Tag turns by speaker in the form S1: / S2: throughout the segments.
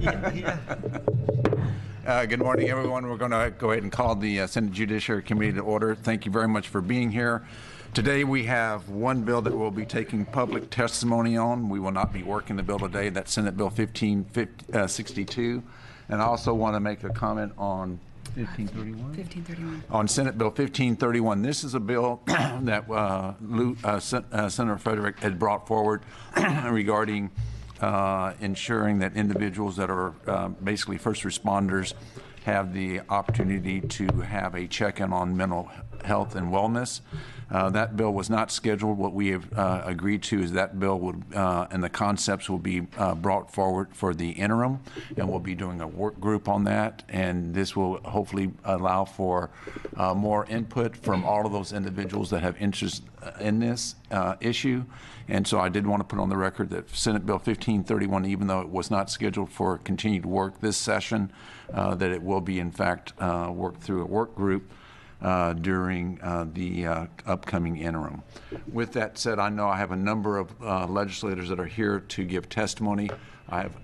S1: Good morning, everyone. We're going to go ahead and call the Senate Judiciary Committee to order. Thank you very much for being here. Today we have one bill that we'll be taking public testimony on. We will not be working the bill today. That's Senate Bill 1562. And I also want to make a comment on 1531?
S2: 1531.
S1: On Senate Bill 1531. This is a bill that Senator Frederick had brought forward regarding ensuring that individuals that are basically first responders have the opportunity to have a check-in on mental health and wellness. That bill was not scheduled. What we have agreed to is that bill would, and the concepts will be brought forward for the interim, and we'll be doing a work group on that, and this will hopefully allow for more input from all of those individuals that have interest in this issue. And so I did want to put on the record that Senate Bill 1531, even though it was not scheduled for continued work this session, that it will be in fact worked through a work group during the upcoming interim. With that said, I know I have a number of legislators that are here to give testimony. I have.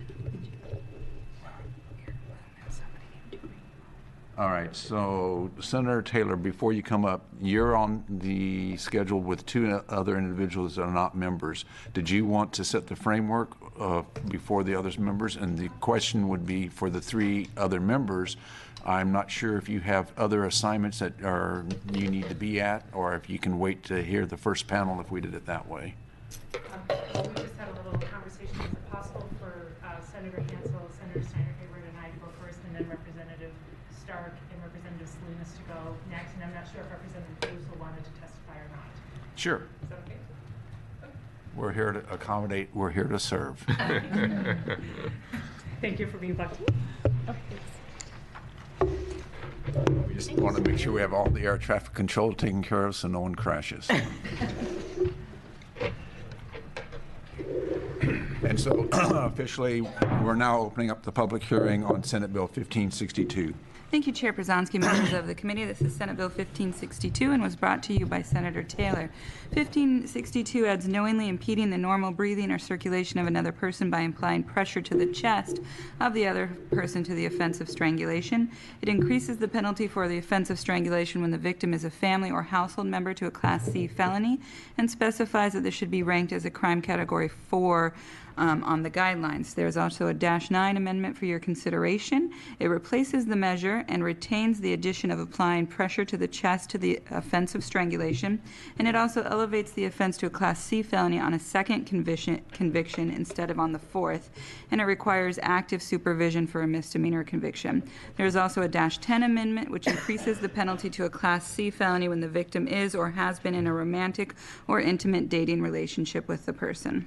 S1: All right, so Senator Taylor, before you come up, you're on the schedule with two other individuals that are not members. Did you want to set the framework before the other members? And the question would be for the three other members, I'm not sure if you have other assignments that you need to be at, or if you can wait to hear the first panel if we did it that way.
S3: We just had a little conversation. Is it possible for Senator Hansel, Senator Steiner Hayward, and I to go first, and then Representative Stark and Representative Salinas to go next? And I'm not sure if Representative Caruso wanted to testify or not.
S1: Sure.
S3: Is that okay?
S1: We're here to accommodate. We're here to serve.
S3: Thank you for being flexible.
S1: We just want to make sure we have all the air traffic control taken care of so no one crashes. And so officially, we're now opening up the public hearing on Senate Bill 1562.
S2: Thank you, Chair Przanski, members of the committee. This is Senate Bill 1562 and was brought to you by Senator Taylor. 1562 adds knowingly impeding the normal breathing or circulation of another person by applying pressure to the chest of the other person to the offense of strangulation. It increases the penalty for the offense of strangulation when the victim is a family or household member to a Class C felony, and specifies that this should be ranked as a crime category 4 on the guidelines. There's also a -9 amendment for your consideration. It replaces the measure and retains the addition of applying pressure to the chest to the offense of strangulation, and it also elevates the offense to a Class C felony on a second conviction instead of on the fourth, and it requires active supervision for a misdemeanor conviction. There's also a -10 amendment which increases the penalty to a Class C felony when the victim is or has been in a romantic or intimate dating relationship with the person.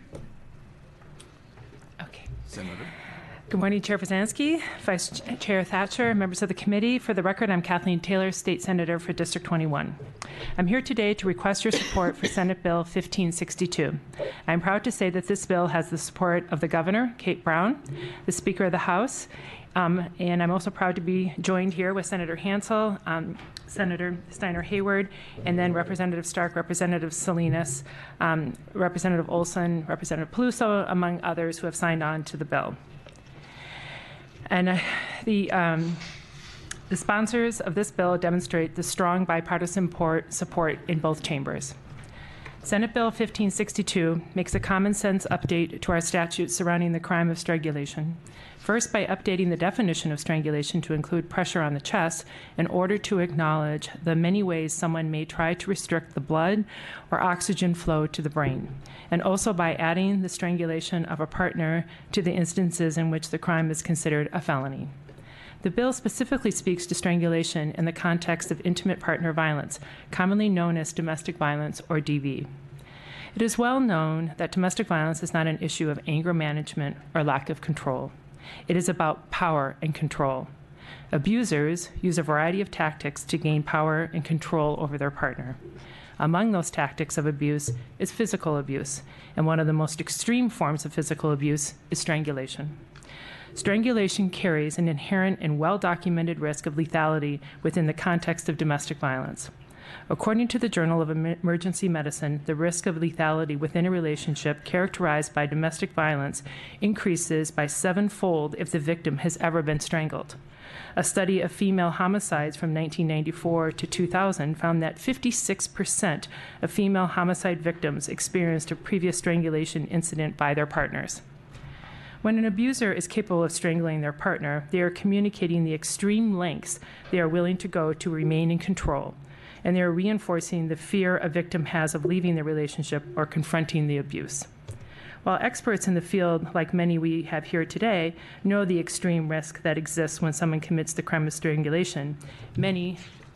S1: Senator.
S3: Good morning, Chair Przanski, Vice Chair Thatcher, members of the committee. For the record, I'm Kathleen Taylor, State Senator for District 21. I'm here today to request your support for Senate Bill 1562. I'm proud to say that this bill has the support of the Governor, Kate Brown, the Speaker of the House, and I'm also proud to be joined here with Senator Hansel, Senator Steiner Hayward, and then Representative Stark, Representative Salinas, Representative Olson, Representative Peluso, among others who have signed on to the bill. And the sponsors of this bill demonstrate the strong bipartisan support in both chambers. Senate Bill 1562 makes a common sense update to our statutes surrounding the crime of strangulation. First, by updating the definition of strangulation to include pressure on the chest in order to acknowledge the many ways someone may try to restrict the blood or oxygen flow to the brain, and also by adding the strangulation of a partner to the instances in which the crime is considered a felony. The bill specifically speaks to strangulation in the context of intimate partner violence, commonly known as domestic violence or DV. It is well known that domestic violence is not an issue of anger management or lack of control. It is about power and control. Abusers use a variety of tactics to gain power and control over their partner. Among those tactics of abuse is physical abuse, and one of the most extreme forms of physical abuse is strangulation. Strangulation carries an inherent and well-documented risk of lethality within the context of domestic violence. According to the Journal of Emergency Medicine, the risk of lethality within a relationship characterized by domestic violence increases by 7-fold if the victim has ever been strangled. A study of female homicides from 1994 to 2000 found that 56% of female homicide victims experienced a previous strangulation incident by their partners. When an abuser is capable of strangling their partner, they are communicating the extreme lengths they are willing to go to remain in control, and they are reinforcing the fear a victim has of leaving the relationship or confronting the abuse. While experts in the field, like many we have here today, know the extreme risk that exists when someone commits the crime of strangulation, many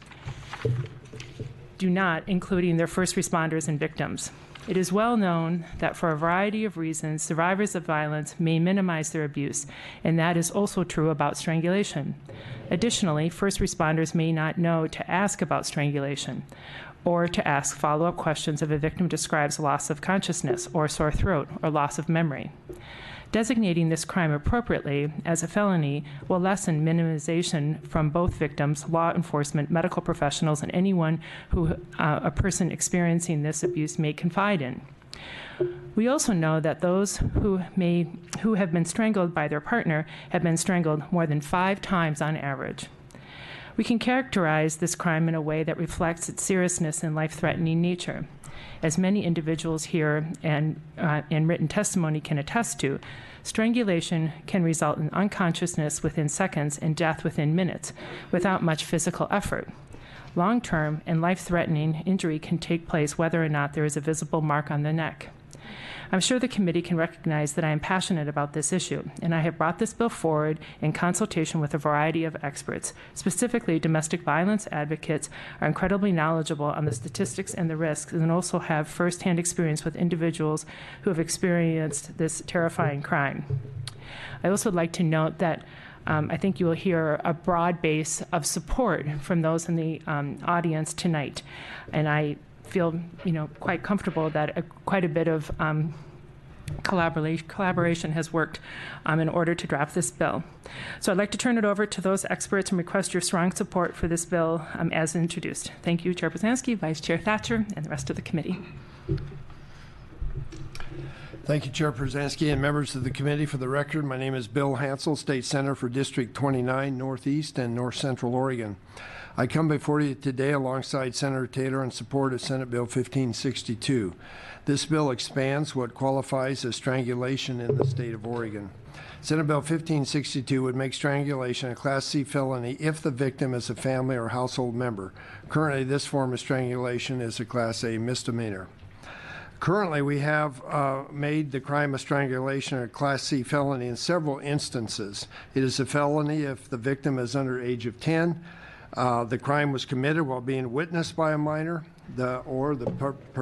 S3: do not, including their first responders and victims. It is well known that for a variety of reasons, survivors of violence may minimize their abuse, and that is also true about strangulation. Additionally, first responders may not know to ask about strangulation or to ask follow-up questions if a victim describes loss of consciousness or sore throat or loss of memory. Designating this crime appropriately as a felony will lessen minimization from both victims, law enforcement, medical professionals, and anyone who a person experiencing this abuse may confide in. We also know that those who have been strangled by their partner have been strangled more than 5 times on average. We can characterize this crime in a way that reflects its seriousness and life-threatening nature. As many individuals here and in written testimony can attest to, strangulation can result in unconsciousness within seconds and death within minutes without much physical effort. Long-term and life-threatening injury can take place whether or not there is a visible mark on the neck. I'm sure the committee can recognize that I am passionate about this issue, and I have brought this bill forward in consultation with a variety of experts. Specifically, domestic violence advocates are incredibly knowledgeable on the statistics and the risks, and also have firsthand experience with individuals who have experienced this terrifying crime. I also would like to note that I think you will hear a broad base of support from those in the audience tonight, and I feel, quite comfortable that quite a bit of collaboration has worked in order to draft this bill. So I'd like to turn it over to those experts and request your strong support for this bill as introduced. Thank you, Chair Brzezinski, Vice Chair Thatcher, and the rest of the committee.
S4: Thank you, Chair Brzezinski and members of the committee. For the record, my name is Bill Hansel, State Senator for District 29, Northeast and North Central Oregon. I come before you today alongside Senator Taylor in support of Senate Bill 1562. This bill expands what qualifies as strangulation in the state of Oregon. Senate Bill 1562 would make strangulation a Class C felony if the victim is a family or household member. Currently, this form of strangulation is a Class A misdemeanor. Currently, we have made the crime of strangulation a Class C felony in several instances. It is a felony if the victim is under the age of 10, the crime was committed while being witnessed by a minor, or the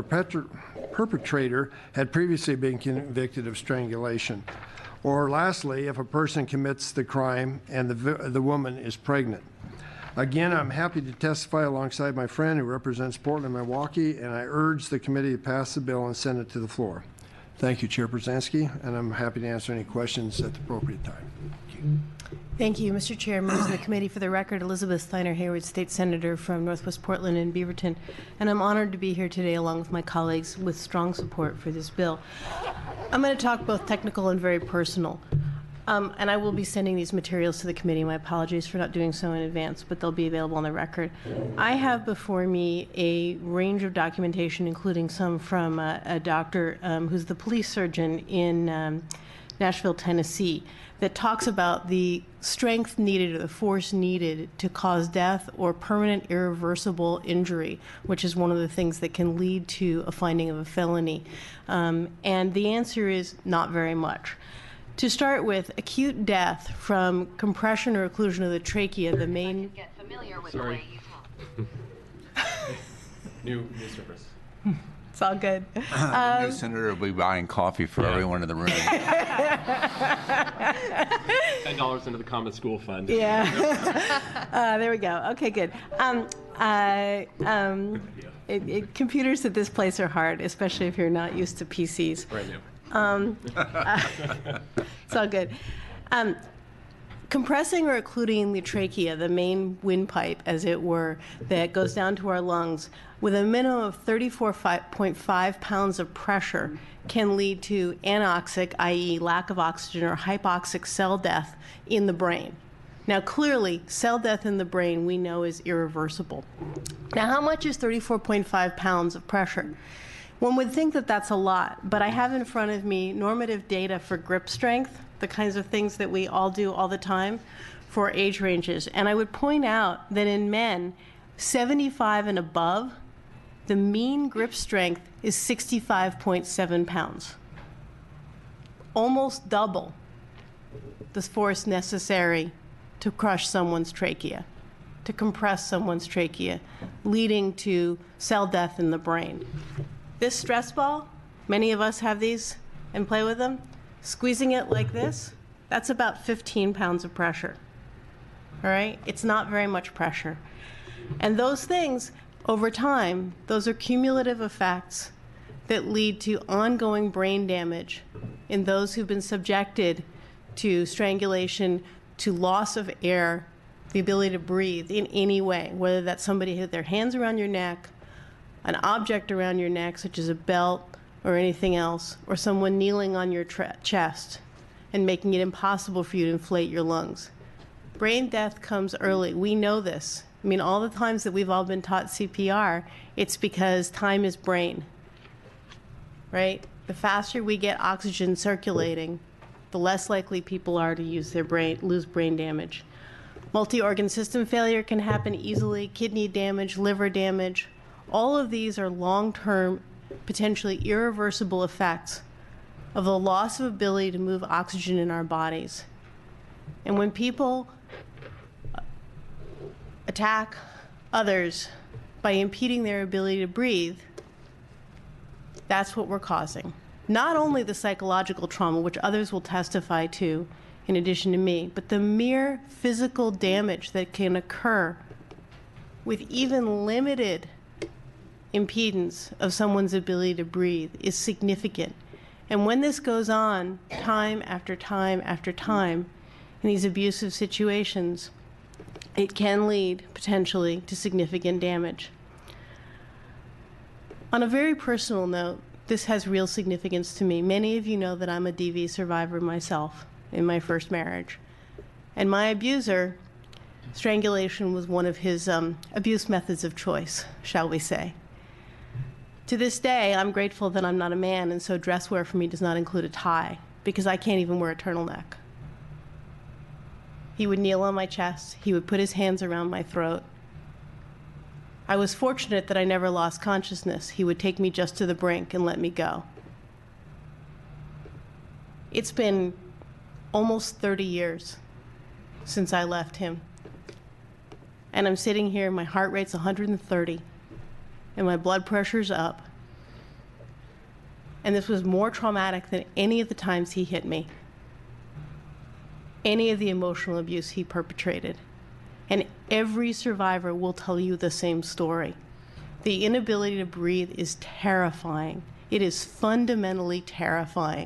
S4: perpetrator had previously been convicted of strangulation. Or lastly, if a person commits the crime and the woman is pregnant. Again, I'm happy to testify alongside my friend who represents Portland, Milwaukee, and I urge the committee to pass the bill and send it to the floor. Thank you, Chair Brzezinski, and I'm happy to answer any questions at the appropriate time.
S5: Thank you, Mr. Chair, members of the committee. For the record, Elizabeth Steiner Hayward, State Senator from Northwest Portland and Beaverton, and I'm honored to be here today along with my colleagues with strong support for this bill. I'm going to talk both technical and very personal, and I will be sending these materials to the committee. My apologies for not doing so in advance, but they'll be available on the record. I have before me a range of documentation, including some from a doctor who's the police surgeon in Nashville, Tennessee, that talks about the strength needed or the force needed to cause death or permanent irreversible injury, which is one of the things that can lead to a finding of a felony. And the answer is not very much. To start with, acute death from compression or occlusion of the trachea, the main...
S6: Get familiar with the way you talk.
S7: New service.
S5: It's all good.
S1: The new senator will be buying coffee for everyone in the room.
S7: $10 into the common school fund.
S5: Yeah. There we go. Okay, good. Computers at this place are hard, especially if you're not used to PCs.
S7: Right now.
S5: It's all good. Compressing or occluding the trachea, the main windpipe, as it were, that goes down to our lungs, with a minimum of 34.5 pounds of pressure can lead to anoxic, i.e. lack of oxygen, or hypoxic cell death in the brain. Now, clearly, cell death in the brain we know is irreversible. Now, how much is 34.5 pounds of pressure? One would think that that's a lot, but I have in front of me normative data for grip strength, the kinds of things that we all do all the time for age ranges. And I would point out that in men 75 and above, the mean grip strength is 65.7 pounds. Almost double the force necessary to crush someone's trachea, to compress someone's trachea, leading to cell death in the brain. This stress ball, many of us have these and play with them. Squeezing it like this, that's about 15 pounds of pressure. All right? It's not very much pressure. And those things, over time, those are cumulative effects that lead to ongoing brain damage in those who've been subjected to strangulation, to loss of air, the ability to breathe in any way, whether that's somebody had their hands around your neck, an object around your neck, such as a belt or anything else, or someone kneeling on your chest and making it impossible for you to inflate your lungs. Brain death comes early. We know this. I mean, all the times that we've all been taught CPR, it's because time is brain, right? The faster we get oxygen circulating, the less likely people are to lose brain damage. Multi-organ system failure can happen easily, kidney damage, liver damage. All of these are long-term, potentially irreversible effects of the loss of ability to move oxygen in our bodies. And when people attack others by impeding their ability to breathe, that's what we're causing. Not only the psychological trauma, which others will testify to in addition to me, but the mere physical damage that can occur with even limited impedance of someone's ability to breathe is significant. And when this goes on time after time after time in these abusive situations, it can lead potentially to significant damage. On a very personal note, this has real significance to me. Many of you know that I'm a DV survivor myself in my first marriage. And my abuser, strangulation was one of his abuse methods of choice, shall we say. To this day, I'm grateful that I'm not a man, and so dress wear for me does not include a tie, because I can't even wear a turtleneck. He would kneel on my chest. He would put his hands around my throat. I was fortunate that I never lost consciousness. He would take me just to the brink and let me go. It's been almost 30 years since I left him. And I'm sitting here, my heart rate's 130, and my blood pressure's up. And this was more traumatic than any of the times he hit me, any of the emotional abuse he perpetrated. And every survivor will tell you the same story. The inability to breathe is terrifying. It is fundamentally terrifying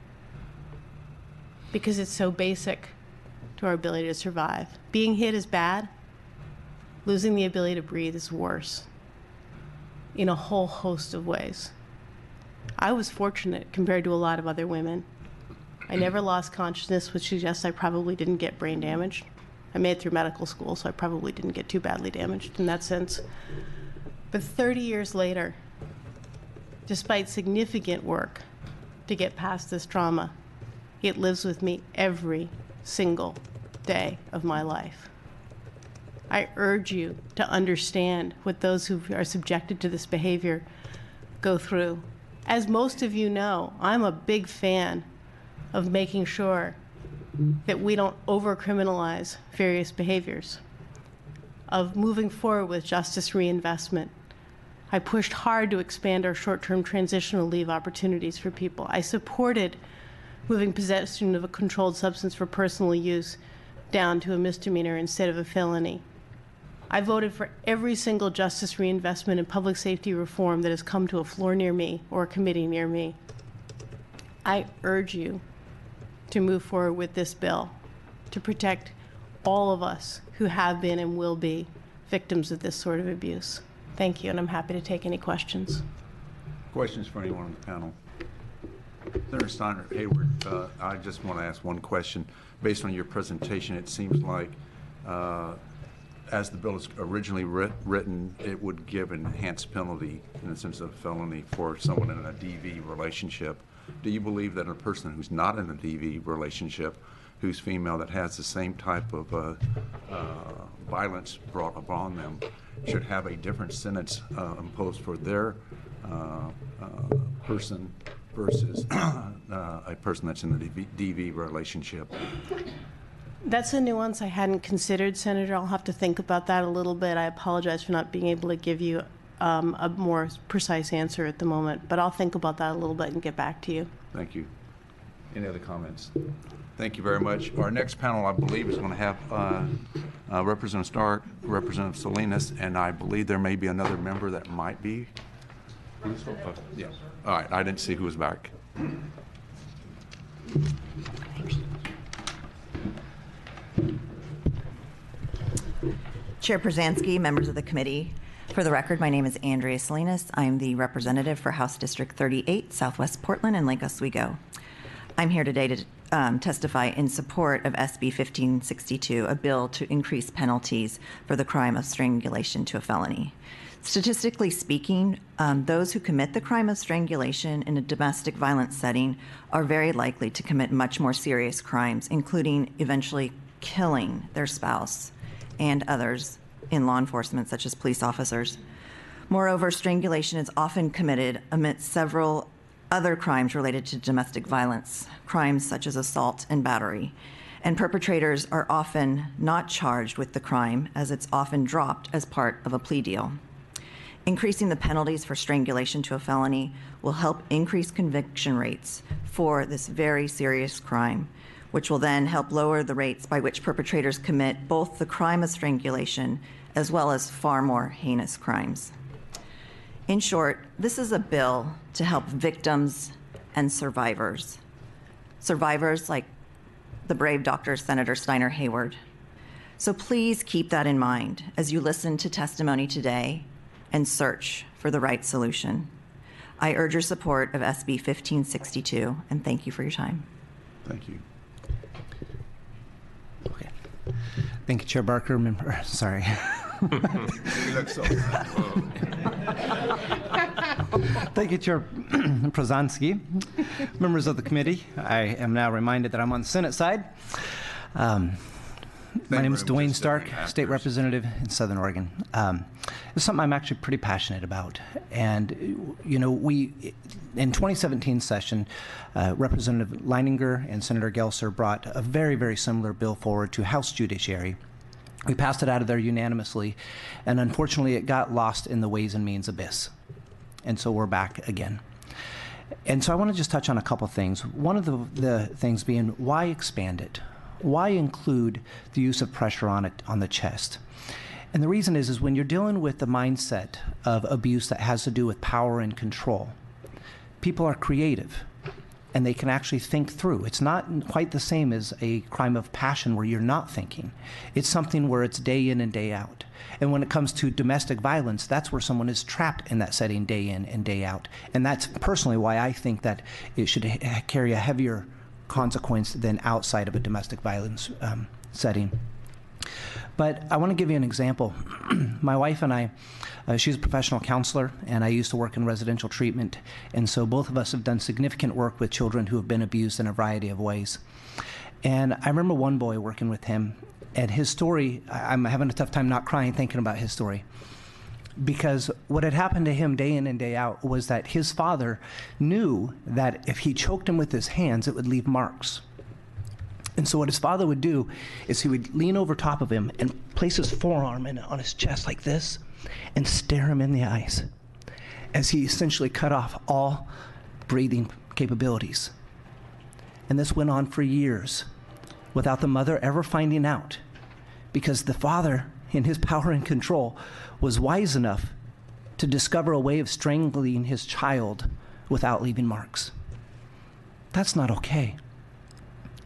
S5: because it's so basic to our ability to survive. Being hit is bad. Losing the ability to breathe is worse in a whole host of ways. I was fortunate compared to a lot of other women. I never lost consciousness, which suggests I probably didn't get brain damage. I made it through medical school, so I probably didn't get too badly damaged in that sense. But 30 years later, despite significant work to get past this trauma, it lives with me every single day of my life. I urge you to understand what those who are subjected to this behavior go through. As most of you know, I'm a big fan of making sure that we don't over-criminalize various behaviors, of moving forward with justice reinvestment. I pushed hard to expand our short-term transitional leave opportunities for people. I supported moving possession of a controlled substance for personal use down to a misdemeanor instead of a felony. I voted for every single justice reinvestment and public safety reform that has come to a floor near me or a committee near me. I urge you to move forward with this bill. to protect all of us who have been and will be victims of this sort of abuse. Thank you, and I'm happy to take any questions.
S1: Questions for anyone on the panel? Senator Steiner Hayward, I just want to ask one question. Based on your presentation, it seems like as the bill is originally written, it would give an enhanced penalty in the sense of felony for someone in a DV relationship. Do you believe that a person who's not in a DV relationship, who's female, that has the same type of violence brought upon them, should have a different sentence imposed for their person versus a person that's in the DV relationship?
S5: That's a nuance I hadn't considered, Senator. I'll have to think about that a little bit. I apologize for not being able to give you a more precise answer at the moment, but I'll think about that a little bit and get back to you.
S1: Thank you. Any other comments? Thank you very much. Our next panel, I believe, is going to have Representative Stark, Representative Salinas, and I believe there may be another member that might be. Yeah. All right. I didn't see who was back.
S8: Chair Przansky, members of the committee. For the record, my name is Andrea Salinas. I'm the representative for House District 38, Southwest Portland and Lake Oswego. I'm here today to testify in support of SB 1562, a bill to increase penalties for the crime of strangulation to a felony. Statistically speaking, those who commit the crime of strangulation in a domestic violence setting are very likely to commit much more serious crimes, including eventually killing their spouse and others in law enforcement, such as police officers. Moreover, strangulation is often committed amidst several other crimes related to domestic violence, crimes such as assault and battery. And perpetrators are often not charged with the crime, as it's often dropped as part of a plea deal. Increasing the penalties for strangulation to a felony will help increase conviction rates for this very serious crime, which will then help lower the rates by which perpetrators commit both the crime of strangulation as well as far more heinous crimes. In short, this is a bill to help victims and survivors. Survivors like the brave Dr. Senator Steiner Hayward. So please keep that in mind as you listen to testimony today and search for the right solution. I urge your support of SB 1562, and thank you for your time.
S1: Thank you.
S9: Okay. Thank you, Chair Barker. Sorry.
S1: You look so
S9: Thank you, Chair Przansky. Members of the committee, I am now reminded that I'm on the Senate side. My name is Dwayne Stark, State Representative in Southern Oregon. It's something I'm actually pretty passionate about. And, you know, in 2017 session, Representative Leininger and Senator Gelser brought a very, very similar bill forward to House Judiciary. We passed it out of there unanimously, and unfortunately it got lost in the Ways and Means abyss. And so we're back again. And so I want to just touch on a couple things. One of the things being, why expand it? Why include the use of pressure on the chest? And the reason is when you're dealing with the mindset of abuse that has to do with power and control, people are creative and they can actually think through. It's not quite the same as a crime of passion where you're not thinking. It's something where it's day in and day out. And when it comes to domestic violence, that's where someone is trapped in that setting day in and day out. And that's personally why I think that it should carry a heavier consequence than outside of a domestic violence setting. But I want to give you an example. My wife and I, she's a professional counselor, and I used to work in residential treatment, and so both of us have done significant work with children who have been abused in a variety of ways. And I remember one boy working with him, and his story, I'm having a tough time not crying thinking about his story, because what had happened to him day in and day out was that his father knew that if he choked him with his hands, it would leave marks. And so what his father would do is he would lean over top of him and place his forearm on his chest like this and stare him in the eyes as he essentially cut off all breathing capabilities. And this went on for years without the mother ever finding out, because the father, in his power and control, was wise enough to discover a way of strangling his child without leaving marks. That's not okay.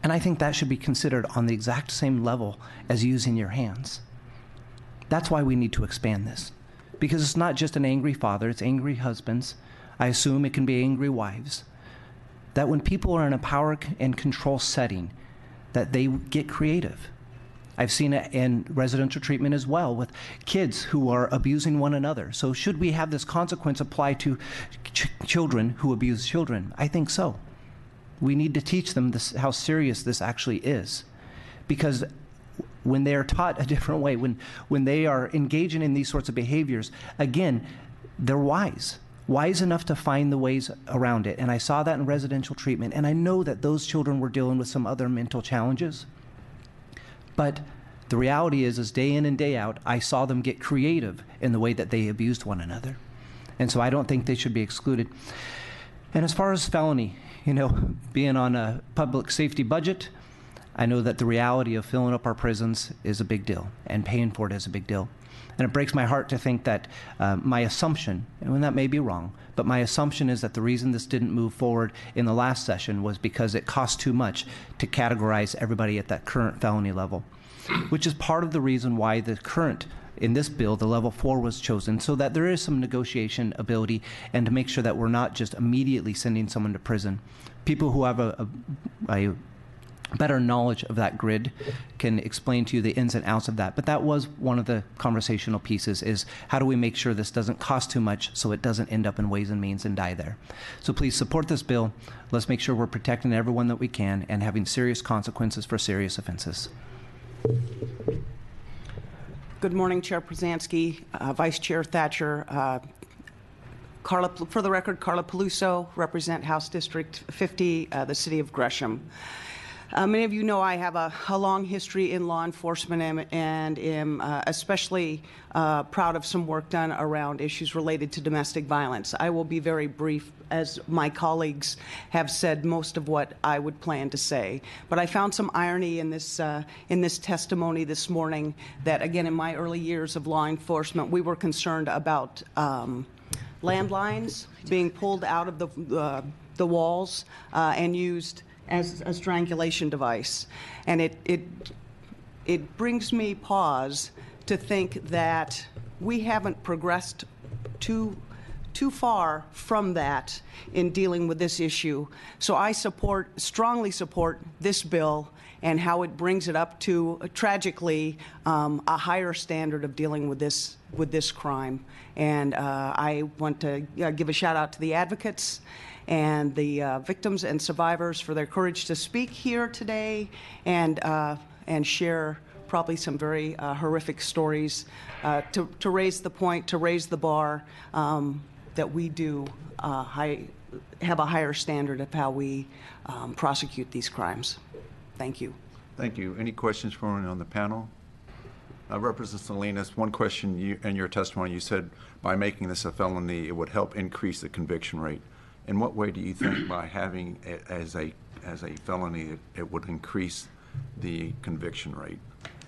S9: And I think that should be considered on the exact same level as using your hands. That's why we need to expand this. Because it's not just an angry father, it's angry husbands. I assume it can be angry wives. That when people are in a power and control setting, that they get creative. I've seen it in residential treatment as well with kids who are abusing one another. So should we have this consequence apply to children who abuse children? I think so. We need to teach them how serious this actually is. Because when they are taught a different way, when they are engaging in these sorts of behaviors, again, they're wise enough to find the ways around it. And I saw that in residential treatment. And I know that those children were dealing with some other mental challenges. But the reality is day in and day out, I saw them get creative in the way that they abused one another. And so I don't think they should be excluded. And as far as felony, being on a public safety budget, I know that the reality of filling up our prisons is a big deal, and paying for it is a big deal. And it breaks my heart to think that my assumption, and that may be wrong, but my assumption is that the reason this didn't move forward in the last session was because it cost too much to categorize everybody at that current felony level, which is part of the reason why the current, in this bill, the level 4 was chosen, so that there is some negotiation ability and to make sure that we're not just immediately sending someone to prison. People who have a better knowledge of that grid can explain to you the ins and outs of that. But that was one of the conversational pieces, is how do we make sure this doesn't cost too much so it doesn't end up in Ways and Means and die there. So please support this bill. Let's make sure we're protecting everyone that we can and having serious consequences for serious offenses.
S10: Good morning, Chair Przanski, Vice Chair Thatcher. For the record, Carla Peluso, represent House District 50, the City of Gresham. Many of you know I have a long history in law enforcement and am especially proud of some work done around issues related to domestic violence. I will be very brief, as my colleagues have said most of what I would plan to say. But I found some irony in this testimony this morning that, again, in my early years of law enforcement, we were concerned about landlines being pulled out of the walls and used as a strangulation device. And it brings me pause to think that we haven't progressed too far from that in dealing with this issue. So I strongly support this bill and how it brings it up to, tragically, a higher standard of dealing with this crime. And I want to give a shout out to the advocates and the victims and survivors for their courage to speak here today and share probably some very horrific stories to raise the point, to raise the bar, that we do have a higher standard of how we prosecute these crimes. Thank you.
S1: Thank you. Any questions for anyone on the panel? Representative Salinas, one question in your testimony, you said by making this a felony, it would help increase the conviction rate. In what way do you think by having it as a felony, it would increase the conviction rate?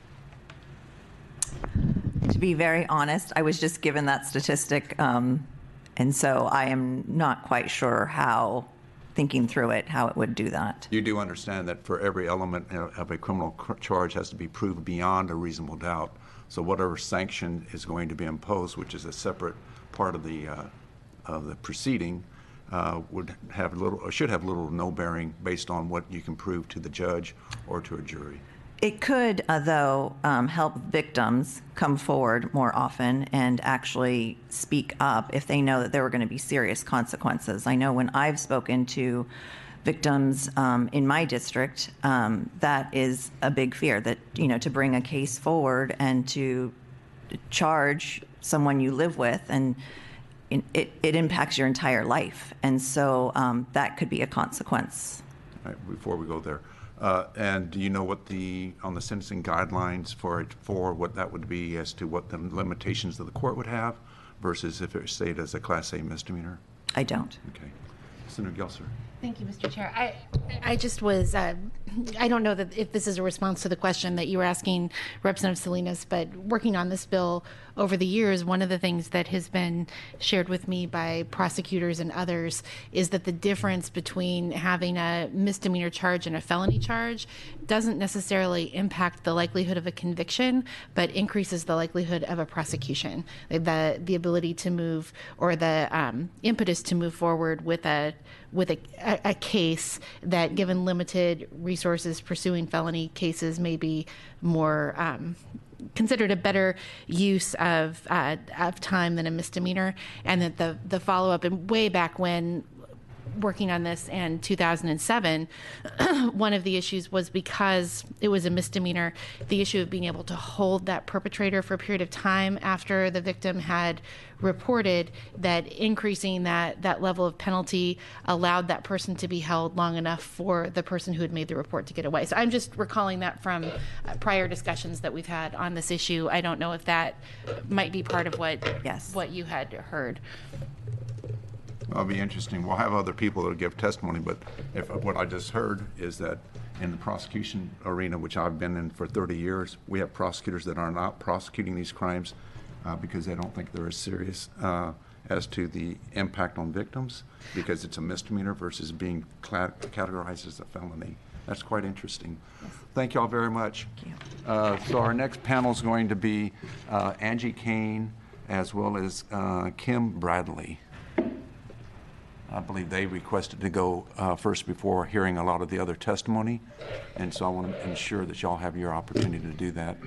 S8: To be very honest, I was just given that statistic, and so I am not quite sure how, thinking through it, how it would do that.
S1: You do understand that for every element of a criminal charge has to be proved beyond a reasonable doubt. So whatever sanction is going to be imposed, which is a separate part of the proceeding, would have little, or should have little or no bearing based on what you can prove to the judge or to a jury.
S8: It could, though, help victims come forward more often and actually speak up if they know that there were going to be serious consequences. I know when I've spoken to victims in my district, that is a big fear, that, to bring a case forward and to charge someone you live with, and it impacts your entire life. And so that could be a consequence.
S1: All right, before we go there. And do you know what on the sentencing guidelines for what that would be as to what the limitations that the court would have versus if it was stated as a Class A misdemeanor?
S8: I don't.
S1: Okay. Senator Gelser.
S11: Thank you, Mr. Chair. I just was, I don't know that if this is a response to the question that you were asking Representative Salinas, but working on this bill over the years, one of the things that has been shared with me by prosecutors and others is that the difference between having a misdemeanor charge and a felony charge doesn't necessarily impact the likelihood of a conviction, but increases the likelihood of a prosecution. The ability to move, or the impetus to move forward with a case that, given limited resources pursuing felony cases, may be more considered a better use of time than a misdemeanor, and that the follow-up, and way back when working on this in 2007, one of the issues was, because it was a misdemeanor, the issue of being able to hold that perpetrator for a period of time after the victim had reported, that increasing that level of penalty allowed that person to be held long enough for the person who had made the report to get away. So I'm just recalling that from prior discussions that we've had on this issue. I don't know if that might be part of what you had heard.
S1: Well, it'll be interesting. We'll have other people that will give testimony, but what I just heard is that in the prosecution arena, which I've been in for 30 years, we have prosecutors that are not prosecuting these crimes because they don't think they're as serious as to the impact on victims, because it's a misdemeanor versus being categorized as a felony. That's quite interesting. Yes. Thank you all very much. Thank you. So our next panel is going to be Angie Kane as well as Kim Bradley. I believe they requested to go first before hearing a lot of the other testimony, and so I want to ensure that y'all have your opportunity to do that.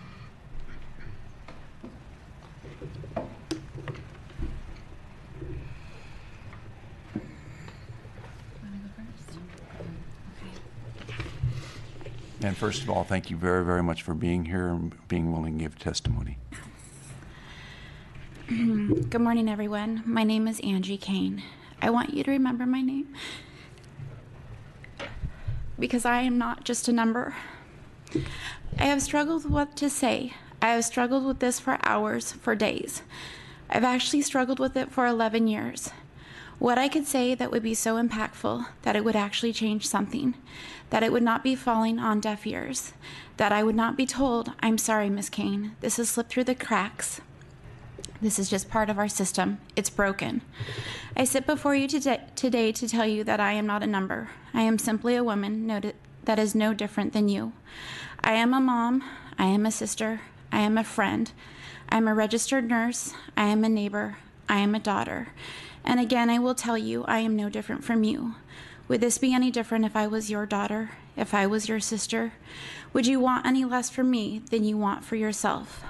S1: And first of all, thank you very, very much for being here and being willing to give testimony.
S12: Good morning, everyone. My name is Angie Kane. I want you to remember my name, because I am not just a number. I have struggled with what to say. I have struggled with this for hours, for days. I've actually struggled with it for 11 years. What I could say that would be so impactful that it would actually change something, that it would not be falling on deaf ears, that I would not be told, "I'm sorry, Miss Kane, this has slipped through the cracks. This is just part of our system. It's broken." I sit before you today to tell you that I am not a number. I am simply a woman that is no different than you. I am a mom. I am a sister. I am a friend. I am a registered nurse. I am a neighbor. I am a daughter. And again, I will tell you, I am no different from you. Would this be any different if I was your daughter, if I was your sister? Would you want any less from me than you want for yourself?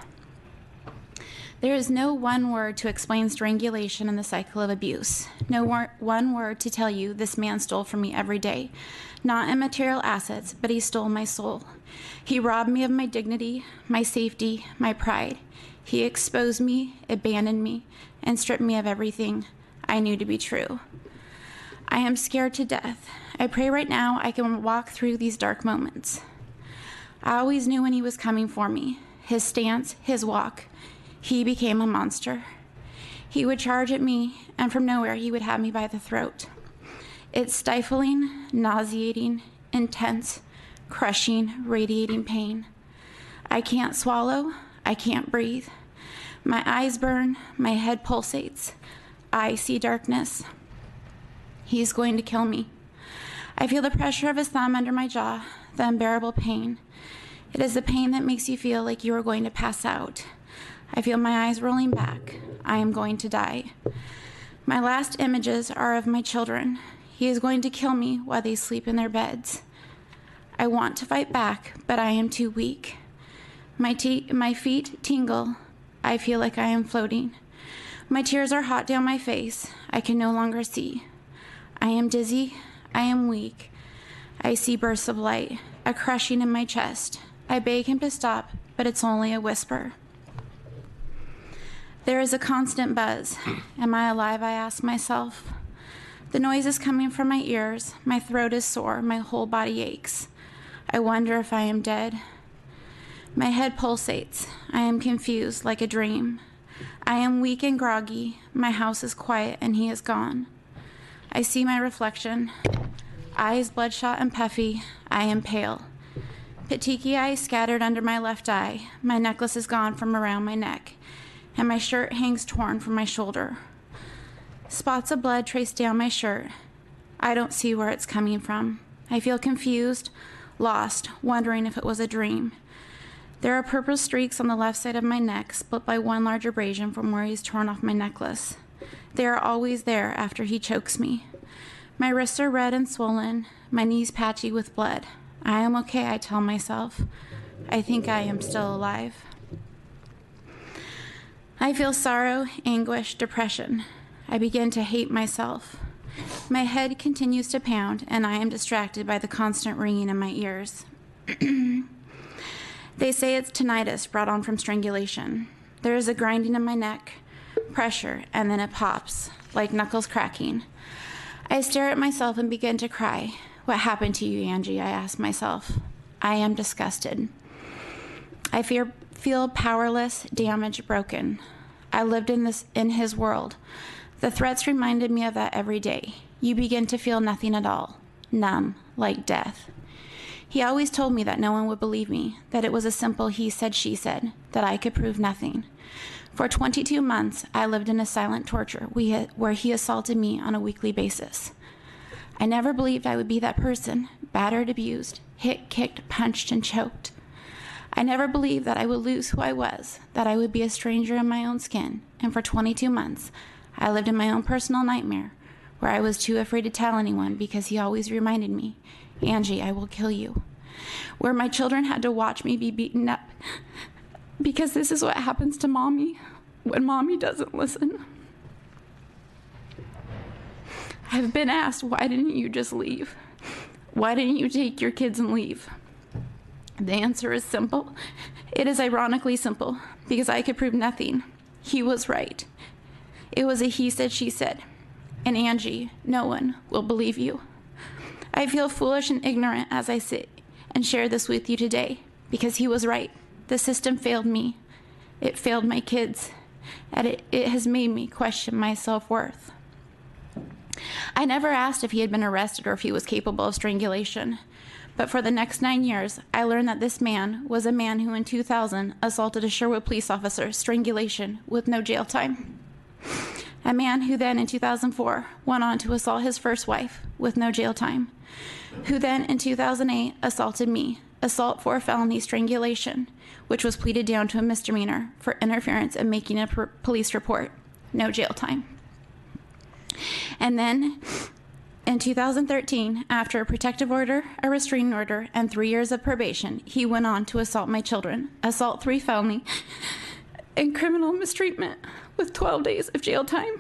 S12: There is no one word to explain strangulation and the cycle of abuse. No one word to tell you this man stole from me every day. Not in material assets, but he stole my soul. He robbed me of my dignity, my safety, my pride. He exposed me, abandoned me, and stripped me of everything I knew to be true. I am scared to death. I pray right now I can walk through these dark moments. I always knew when he was coming for me. His stance, his walk. He became a monster. He would charge at me, and from nowhere he would have me by the throat. It's stifling, nauseating, intense, crushing, radiating pain. I can't swallow. I can't breathe. My eyes burn. My head pulsates. I see darkness. He's going to kill me. I feel the pressure of his thumb under my jaw, the unbearable pain. It is the pain that makes you feel like you are going to pass out. I feel my eyes rolling back. I am going to die. My last images are of my children. He is going to kill me while they sleep in their beds. I want to fight back, but I am too weak. My feet tingle. I feel like I am floating. My tears are hot down my face. I can no longer see. I am dizzy. I am weak. I see bursts of light, a crushing in my chest. I beg him to stop, but it's only a whisper. There is a constant buzz. Am I alive, I ask myself. The noise is coming from my ears. My throat is sore. My whole body aches. I wonder if I am dead. My head pulsates. I am confused, like a dream. I am weak and groggy. My house is quiet, and he is gone. I see my reflection. Eyes bloodshot and puffy. I am pale. Petechiae scattered under my left eye. My necklace is gone from around my neck, and my shirt hangs torn from my shoulder. Spots of blood trace down my shirt. I don't see where it's coming from. I feel confused, lost, wondering if it was a dream. There are purple streaks on the left side of my neck, split by one large abrasion from where he's torn off my necklace. They are always there after he chokes me. My wrists are red and swollen, my knees patchy with blood. I am okay, I tell myself. I think I am still alive. I feel sorrow, anguish, depression. I begin to hate myself. My head continues to pound, and I am distracted by the constant ringing in my ears. They say it's tinnitus brought on from strangulation. There is a grinding in my neck, pressure, and then it pops, like knuckles cracking. I stare at myself and begin to cry. What happened to you, Angie? I ask myself. I am disgusted. I feel powerless, damaged, broken. I lived in his world. The threats reminded me of that every day. You begin to feel nothing at all, numb, like death. He always told me that no one would believe me, that it was a simple he said, she said, that I could prove nothing. For 22 months, I lived in a silent torture where he assaulted me on a weekly basis. I never believed I would be that person, battered, abused, hit, kicked, punched, and choked. I never believed that I would lose who I was, that I would be a stranger in my own skin, and for 22 months, I lived in my own personal nightmare, where I was too afraid to tell anyone because he always reminded me, Angie, I will kill you. Where my children had to watch me be beaten up because this is what happens to mommy when mommy doesn't listen. I've been asked, why didn't you just leave? Why didn't you take your kids and leave? The answer is simple. It is ironically simple because I could prove nothing. He was right. It was a he said, she said. And Angie, no one will believe you. I feel foolish and ignorant as I sit and share this with you today because he was right. The system failed me. It failed my kids. And it has made me question my self-worth. I never asked if he had been arrested or if he was capable of strangulation. But for the next 9 years, I learned that this man was a man who in 2000 assaulted a Sherwood police officer, strangulation, with no jail time. A man who then in 2004 went on to assault his first wife with no jail time, who then in 2008 assaulted me, assault for felony strangulation, which was pleaded down to a misdemeanor for interference in making a police report, no jail time. And then in 2013, after a protective order, a restraining order, and 3 years of probation, he went on to assault my children, assault 3 felony, and criminal mistreatment with 12 days of jail time.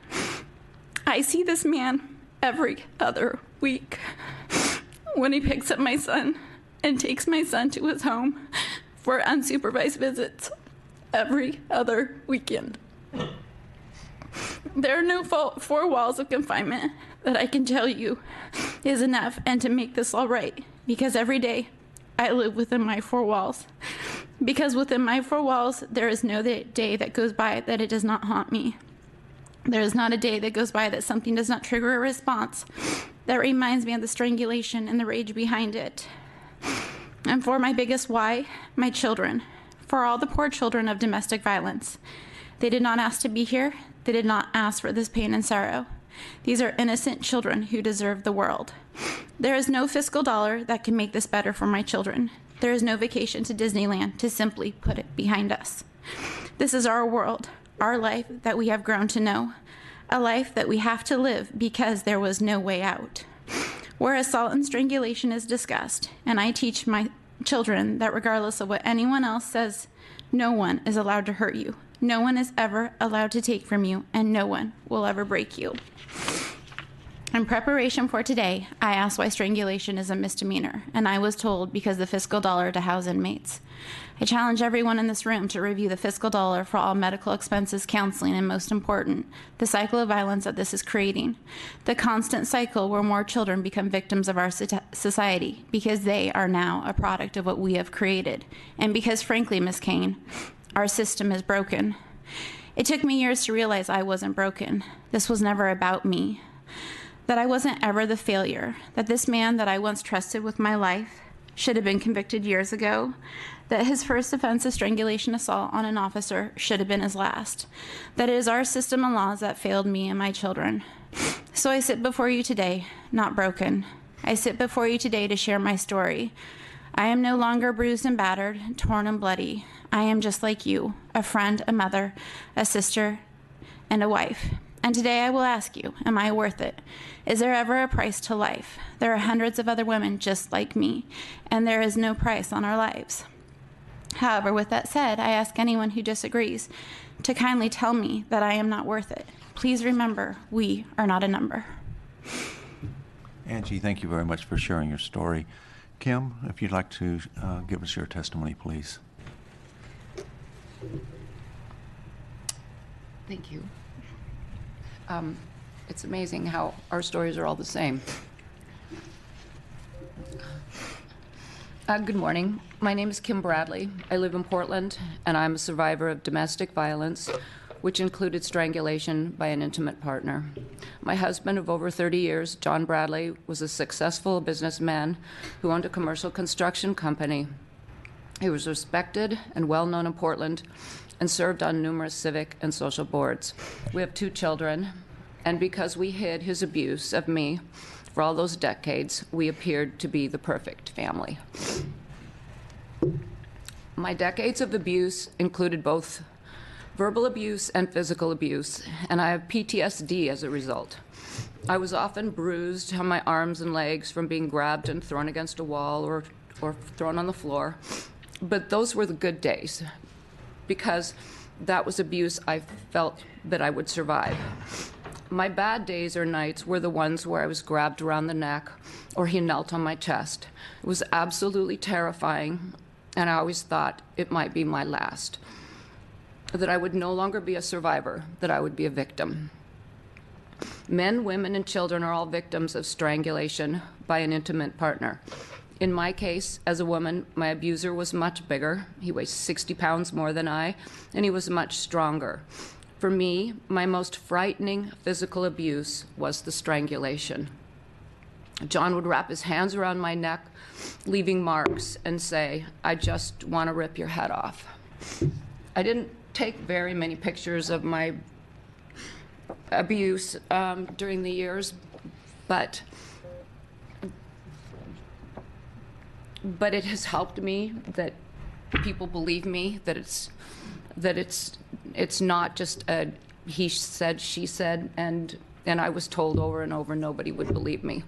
S12: I see this man every other week when he picks up my son and takes my son to his home for unsupervised visits every other weekend. There are no 4 walls of confinement that I can tell you is enough and to make this all right, because every day I live within my 4 walls. Because within my 4 walls, there is no day that goes by that it does not haunt me. There is not a day that goes by that something does not trigger a response that reminds me of the strangulation and the rage behind it. And for my biggest why, my children. For all the poor children of domestic violence. They did not ask to be here. They did not ask for this pain and sorrow. These are innocent children who deserve the world. There is no fiscal dollar that can make this better for my children. There is no vacation to Disneyland to simply put it behind us. This is our world, our life that we have grown to know, a life that we have to live because there was no way out. Where assault and strangulation is discussed, and I teach my children that regardless of what anyone else says, no one is allowed to hurt you. No one is ever allowed to take from you, and no one will ever break you. In preparation for today, I asked why strangulation is a misdemeanor, and I was told because the fiscal dollar to house inmates. I challenge everyone in this room to review the fiscal dollar for all medical expenses, counseling, and most important, the cycle of violence that this is creating. The constant cycle where more children become victims of our society because they are now a product of what we have created. And because, frankly, Ms. Kane, our system is broken. It took me years to realize I wasn't broken. This was never about me. that I wasn't ever the failure, that this man that I once trusted with my life should have been convicted years ago, that his first offense of strangulation assault on an officer should have been his last, that it is our system and laws that failed me and my children. So I sit before you today, not broken. I sit before you today to share my story. I am no longer bruised and battered, torn and bloody. I am just like you, a friend, a mother, a sister, and a wife. And today I will ask you, am I worth it? Is there ever a price to life? There are hundreds of other women just like me, and there is no price on our lives. However, with that said, I ask anyone who disagrees to kindly tell me that I am not worth it. Please remember, we are not a number.
S1: Angie, thank you very much for sharing your story. Kim, if you'd like to give us your testimony, please.
S13: Thank you. It's amazing how our stories are all the same. Good morning. My name is Kim Bradley. I live in Portland, and I'm a survivor of domestic violence, which included strangulation by an intimate partner. My husband of over 30 years, John Bradley, was a successful businessman who owned a commercial construction company. He was respected and well-known in Portland and served on numerous civic and social boards. We have 2 children, and because we hid his abuse of me for all those decades, we appeared to be the perfect family. My decades of abuse included both verbal abuse and physical abuse, and I have PTSD as a result. I was often bruised on my arms and legs from being grabbed and thrown against a wall or thrown on the floor, but those were the good days, because that was abuse I felt that I would survive. My bad days or nights were the ones where I was grabbed around the neck or he knelt on my chest. It was absolutely terrifying, and I always thought it might be my last. That I would no longer be a survivor, that I would be a victim. Men, women, and children are all victims of strangulation by an intimate partner. In my case, as a woman, my abuser was much bigger. He weighs 60 pounds more than I, and he was much stronger. For me, my most frightening physical abuse was the strangulation. John would wrap his hands around my neck, leaving marks, and say, "I just want to rip your head off." I didn't take very many pictures of my abuse during the years, but it has helped me that people believe me, that it's not just a he said, she said, and I was told over and over nobody would believe me.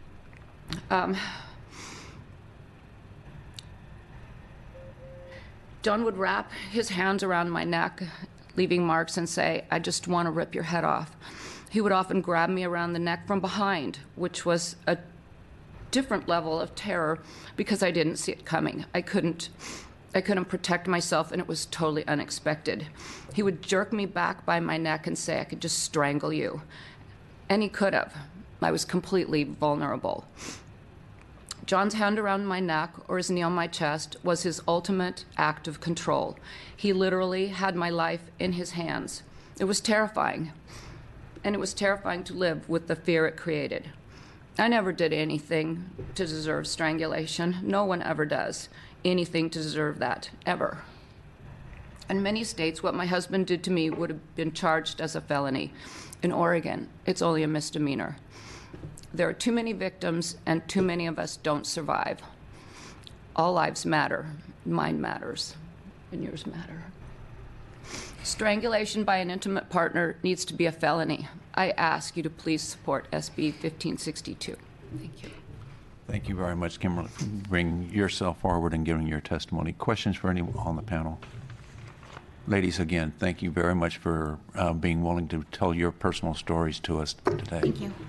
S13: John would wrap his hands around my neck, leaving marks, and say, "I just want to rip your head off." He would often grab me around the neck from behind, which was a different level of terror because I didn't see it coming. I couldn't protect myself, and it was totally unexpected. He would jerk me back by my neck and say, "I could just strangle you." And he could have. I was completely vulnerable. John's hand around my neck or his knee on my chest was his ultimate act of control. He literally had my life in his hands. It was terrifying, and it was terrifying to live with the fear it created. I never did anything to deserve strangulation. No one ever does anything to deserve that, ever. In many states, what my husband did to me would have been charged as a felony. In Oregon, it's only a misdemeanor. There are too many victims, and too many of us don't survive. All lives matter. Mine matters, and yours matter. Strangulation by an intimate partner needs to be a felony. I ask you to please support SB 1562. Thank you.
S1: Thank you very much, Kimberly, for bringing yourself forward and giving your testimony. Questions for anyone on the panel? Ladies, again, thank you very much for being willing to tell your personal stories to us today.
S12: Thank you.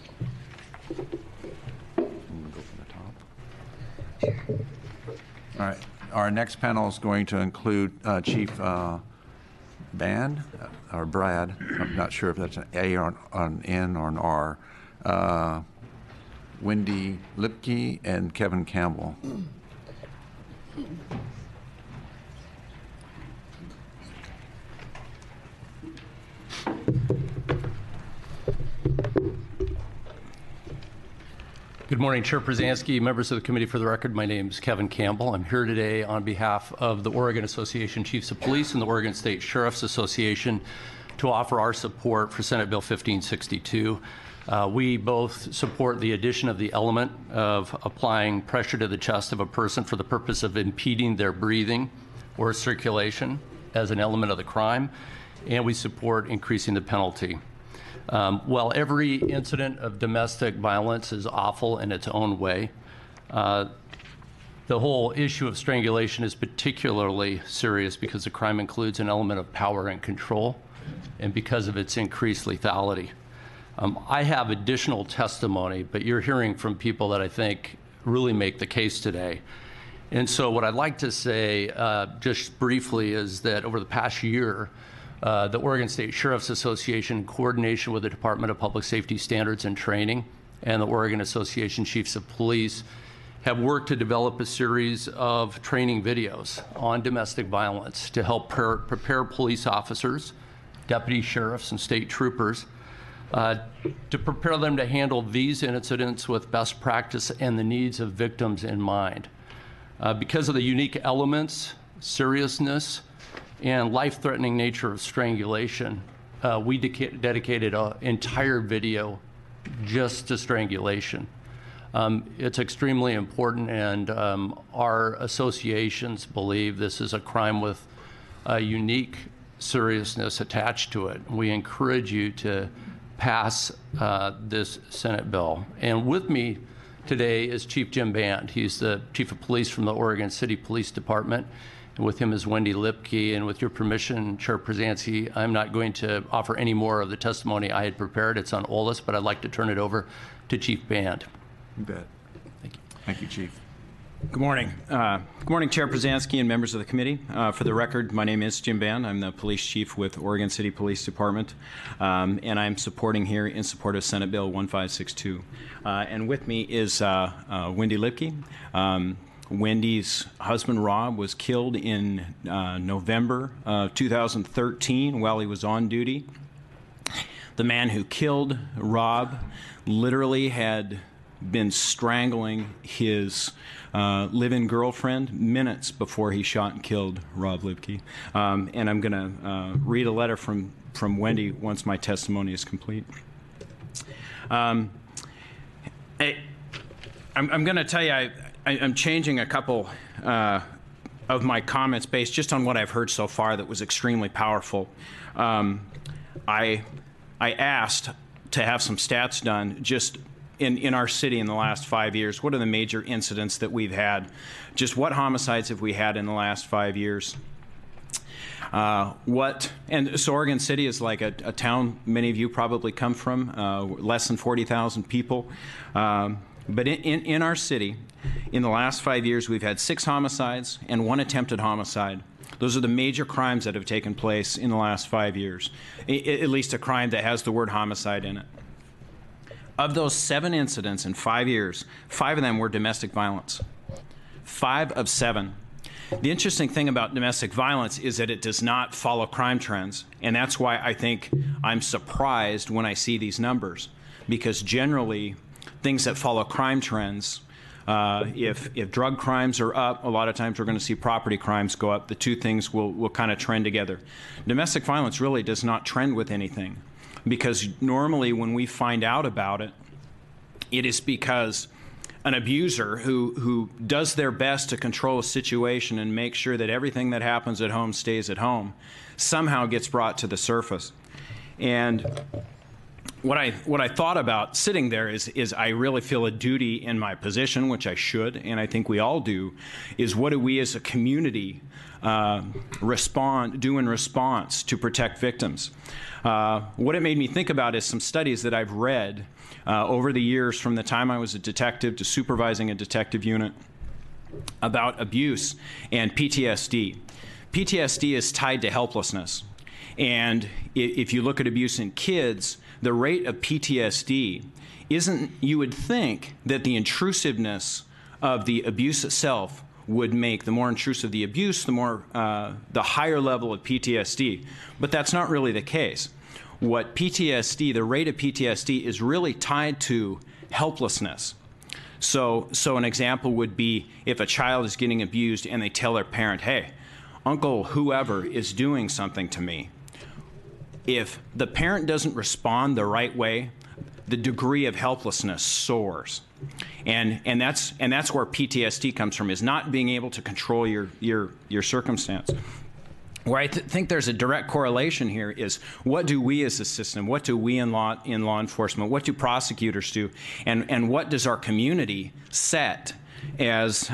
S1: Go from the top. All right. Our next panel is going to include Chief Band or Brad. I'm not sure if that's an A or an N or an R. Wendy Lipke and Kevin Campbell.
S14: Good morning, Chair Przansky, members of the committee. For the record, my name is Kevin Campbell. I'm here today on behalf of the Oregon Association of Chiefs of Police and the Oregon State Sheriff's Association to offer our support for Senate Bill 1562. We both support the addition of the element of applying pressure to the chest of a person for the purpose of impeding their breathing or circulation as an element of the crime, and we support increasing the penalty. While every incident of domestic violence is awful in its own way, the whole issue of strangulation is particularly serious because the crime includes an element of power and control, and because of its increased lethality. I have additional testimony, but you're hearing from people that I think really make the case today. And so what I'd like to say just briefly is that over the past year, the Oregon State Sheriff's Association, in coordination with the Department of Public Safety Standards and Training and the Oregon Association of Chiefs of Police, have worked to develop a series of training videos on domestic violence to help prepare police officers, deputy sheriffs, and state troopers to prepare them to handle these incidents with best practice and the needs of victims in mind. Because of the unique elements, seriousness, and life-threatening nature of strangulation, we dedicated an entire video just to strangulation. It's extremely important, and our associations believe this is a crime with a unique seriousness attached to it. We encourage you to pass this Senate bill. And with me today is Chief Jim Band. He's the Chief of Police from the Oregon City Police Department. And with him is Wendy Lipke. And with your permission, Chair Przansky, I'm not going to offer any more of the testimony I had prepared. It's on OLS, but I'd like to turn it over to Chief Band.
S1: You bet.
S14: Thank you.
S1: Thank you, Chief.
S15: Good morning. Good morning, Chair Przansky and members of the committee. For the record, my name is Jim Band. I'm the police chief with Oregon City Police Department, and I'm supporting here in support of Senate Bill 1562. And with me is Wendy Lipke. Wendy's husband, Rob, was killed in November 2013 while he was on duty. The man who killed Rob literally had been strangling his live-in girlfriend minutes before he shot and killed Rob Lipke. And I'm going to read a letter from Wendy once my testimony is complete. I'm going to tell you, I'm changing a couple of my comments based just on what I've heard so far that was extremely powerful. I asked to have some stats done just in our city in the last 5 years. What are the major incidents that we've had? Just what homicides have we had in the last 5 years? And so Oregon City is like a town many of you probably come from, less than 40,000 people. But in our city, in the last 5 years, we've had 6 homicides and 1 attempted homicide. Those are the major crimes that have taken place in the last 5 years, at least a crime that has the word homicide in it. Of those 7 incidents in 5 years, 5 of them were domestic violence. 5 of 7. The interesting thing about domestic violence is that it does not follow crime trends, and that's why I think I'm surprised when I see these numbers, because generally things that follow crime trends, if drug crimes are up, a lot of times we're going to see property crimes go up. The two things will kind of trend together. Domestic violence really does not trend with anything, because normally when we find out about it, it is because an abuser who does their best to control a situation and make sure that everything that happens at home stays at home somehow gets brought to the surface. And what I thought about sitting there is I really feel a duty in my position, which I should, and I think we all do, is what do we as a community do in response to protect victims? What it made me think about is some studies that I've read over the years from the time I was a detective to supervising a detective unit about abuse and PTSD. PTSD is tied to helplessness. And if you look at abuse in kids, the rate of PTSD isn't, you would think that the intrusiveness of the abuse itself would make the more intrusive the abuse, the higher level of PTSD. But that's not really the case. What PTSD, the rate of PTSD is really tied to helplessness. So an example would be if a child is getting abused and they tell their parent, hey, Uncle whoever is doing something to me. If the parent doesn't respond the right way, the degree of helplessness soars. And that's where PTSD comes from, is not being able to control your circumstance. Where I think there's a direct correlation here is, what do we as a system, what do we in law enforcement, what do prosecutors do, and what does our community set as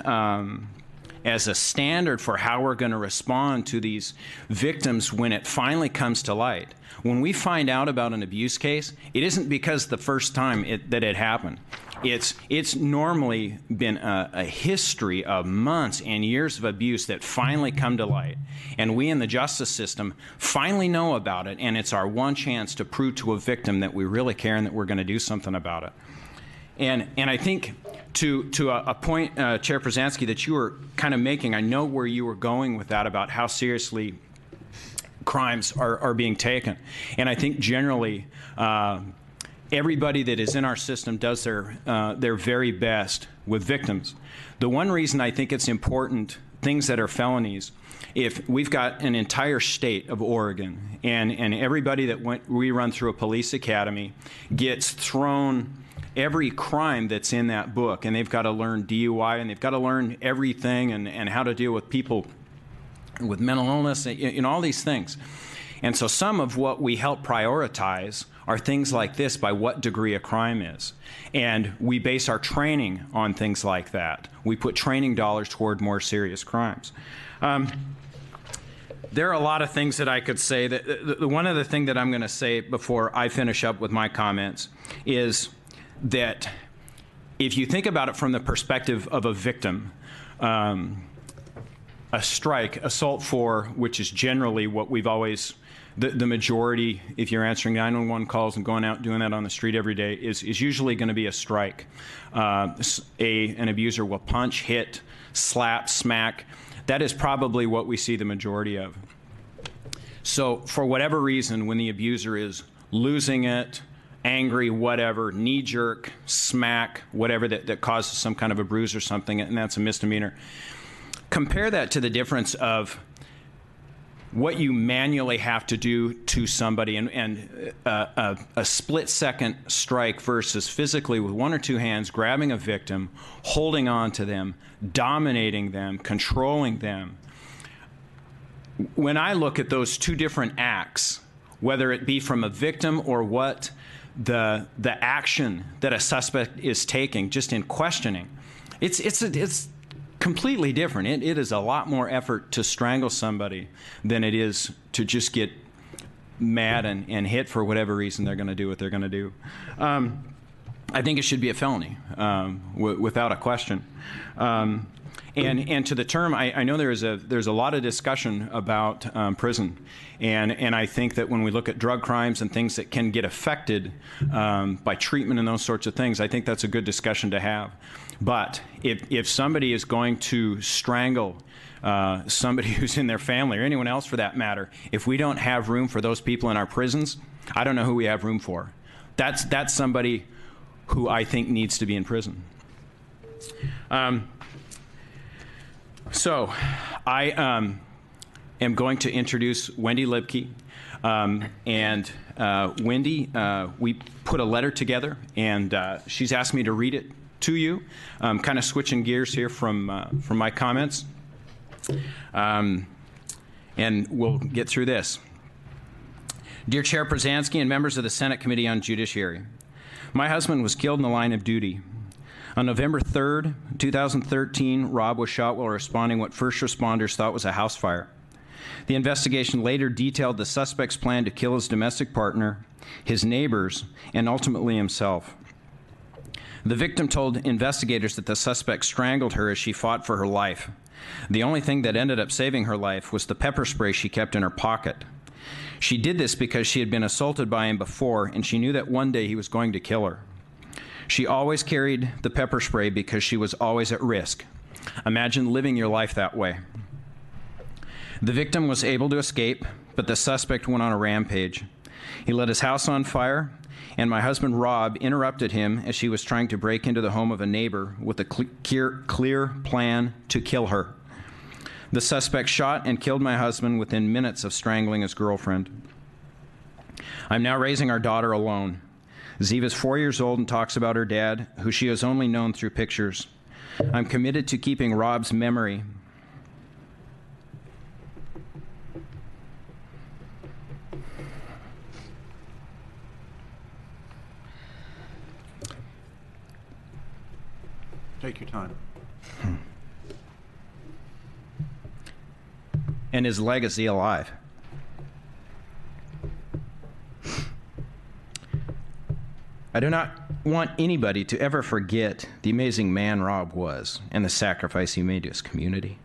S15: a standard for how we're going to respond to these victims when it finally comes to light? When we find out about an abuse case, it isn't because the first time that it happened. It's normally been a history of months and years of abuse that finally come to light. And we in the justice system finally know about it, and it's our one chance to prove to a victim that we really care and that we're going to do something about it. And I think to a point, Chair Przanski, that you were kind of making, I know where you were going with that about how seriously crimes are being taken. And I think generally everybody that is in our system does their very best with victims. The one reason I think it's important, things that are felonies, if we've got an entire state of Oregon and everybody that we run through a police academy gets thrown every crime that's in that book, and they've got to learn DUI, and they've got to learn everything and how to deal with people with mental illness, and all these things. And so some of what we help prioritize are things like this, by what degree a crime is. And we base our training on things like that. We put training dollars toward more serious crimes. There are a lot of things that I could say. One other thing that I'm going to say before I finish up with my comments is that if you think about it from the perspective of a victim, a strike, assault 4, which is generally what we've always, the majority, if you're answering 911 calls and going out doing that on the street every day, is usually going to be a strike. An abuser will punch, hit, slap, smack. That is probably what we see the majority of. So for whatever reason, when the abuser is losing it, angry, whatever, knee-jerk, smack, whatever that causes some kind of a bruise or something, and that's a misdemeanor. Compare that to the difference of what you manually have to do to somebody and a split-second strike versus physically with one or two hands grabbing a victim, holding on to them, dominating them, controlling them. When I look at those two different acts, whether it be from a victim or what the action that a suspect is taking just in questioning, it's completely different. It is a lot more effort to strangle somebody than it is to just get mad and hit for whatever reason they're going to do what they're going to do. I think it should be a felony, without a question. And to the term, I know there's a lot of discussion about prison, and I think that when we look at drug crimes and things that can get affected by treatment and those sorts of things, I think that's a good discussion to have. But if somebody is going to strangle somebody who's in their family or anyone else for that matter, if we don't have room for those people in our prisons, I don't know who we have room for. That's somebody who I think needs to be in prison. So I am going to introduce Wendy Libke. And Wendy, we put a letter together, and she's asked me to read it to you. Kind of switching gears here from my comments. And we'll get through this. Dear Chair Przanski and members of the Senate Committee on Judiciary, my husband was killed in the line of duty. On November 3rd, 2013, Rob was shot while responding what first responders thought was a house fire. The investigation later detailed the suspect's plan to kill his domestic partner, his neighbors, and ultimately himself. The victim told investigators that the suspect strangled her as she fought for her life. The only thing that ended up saving her life was the pepper spray she kept in her pocket. She did this because she had been assaulted by him before, and she knew that one day he was going to kill her. She always carried the pepper spray because she was always at risk. Imagine living your life that way. The victim was able to escape, but the suspect went on a rampage. He lit his house on fire, and my husband Rob interrupted him as she was trying to break into the home of a neighbor with a clear plan to kill her. The suspect shot and killed my husband within minutes of strangling his girlfriend. I'm now raising our daughter alone. Ziva's 4 years old and talks about her dad, who she has only known through pictures. I'm committed to keeping Rob's memory.
S1: Take your time.
S15: And his legacy alive. I do not want anybody to ever forget the amazing man Rob was and the sacrifice he made to his community.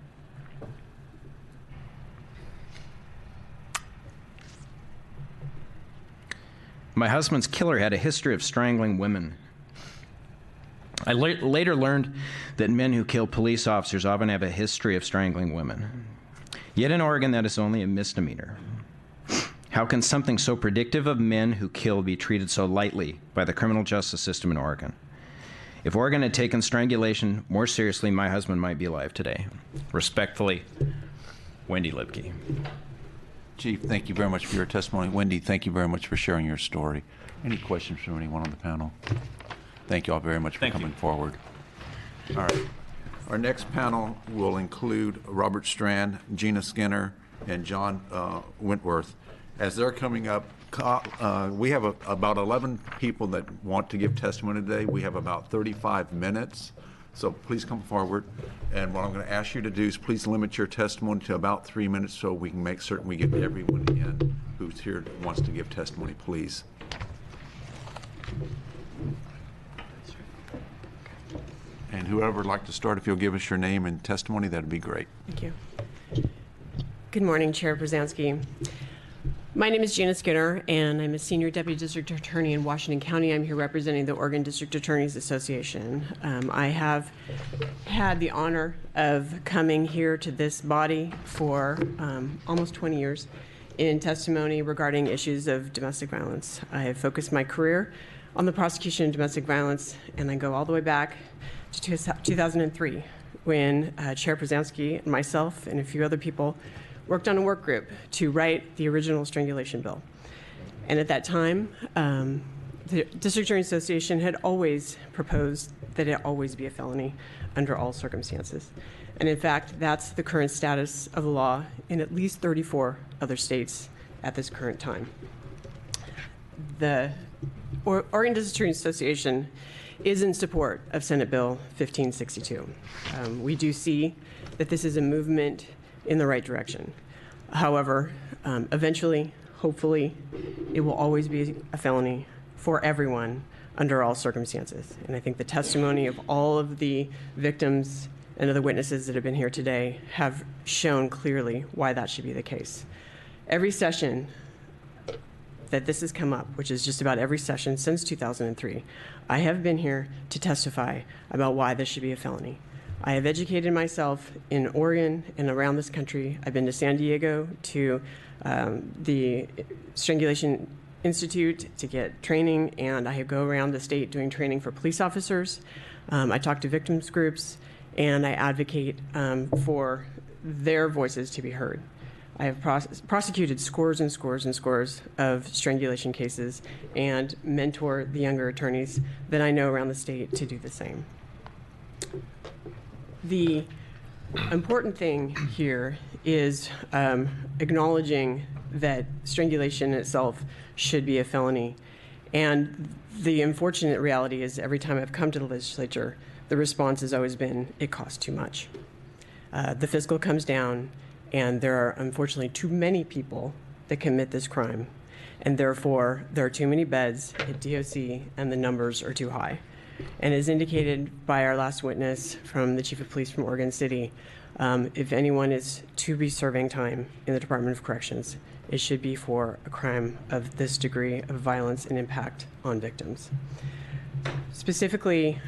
S15: My husband's killer had a history of strangling women. I later learned that men who kill police officers often have a history of strangling women. Yet in Oregon, that is only a misdemeanor. How can something so predictive of men who kill be treated so lightly by the criminal justice system in Oregon? If Oregon had taken strangulation more seriously, my husband might be alive today. Respectfully, Wendy Lipke.
S1: Chief, thank you very much for your testimony. Wendy, thank you very much for sharing your story. Any questions from anyone on the panel? Thank you all very much for coming forward. All right. Our next panel will include Robert Strand, Gina Skinner, and John Wentworth. As they're coming up, we have about 11 people that want to give testimony today. We have about 35 minutes, so please come forward. And what I'm going to ask you to do is please limit your testimony to about 3 minutes so we can make certain we get everyone in who's here that wants to give testimony, please. And whoever would like to start, if you'll give us your name and testimony, that'd be great.
S16: Thank you. Good morning, Chair Brzezinski. My name is Gina Skinner, and I'm a Senior Deputy District Attorney in Washington County. I'm here representing the Oregon District Attorneys Association. I have had the honor of coming here to this body for almost 20 years in testimony regarding issues of domestic violence. I have focused my career on the prosecution of domestic violence, and I go all the way back to 2003 when Chair Brzezinski and myself and a few other people worked on a work group to write the original strangulation bill. And at that time, the District Attorney Association had always proposed that it always be a felony under all circumstances. And in fact, that's the current status of the law in at least 34 other states at this current time. The Oregon District Attorney Association is in support of Senate Bill 1562. We do see that this is a movement in the right direction. However, eventually, hopefully, it will always be a felony for everyone under all circumstances. And I think the testimony of all of the victims and other witnesses that have been here today have shown clearly why that should be the case. Every session that this has come up, which is just about every session since 2003, I have been here to testify about why this should be a felony. I have educated myself in Oregon and around this country. I've been to San Diego to the Strangulation Institute to get training, and I go around the state doing training for police officers. I talk to victims groups, and I advocate for their voices to be heard. I have prosecuted scores and scores and scores of strangulation cases and mentor the younger attorneys that I know around the state to do the same. The important thing here is acknowledging that strangulation itself should be a felony. And the unfortunate reality is every time I've come to the legislature, the response has always been, it costs too much. The fiscal comes down, and there are unfortunately too many people that commit this crime. And therefore, there are too many beds at DOC, and the numbers are too high. And as indicated by our last witness from the Chief of Police from Oregon City, if anyone is to be serving time in the Department of Corrections, it should be for a crime of this degree of violence and impact on victims. Specifically,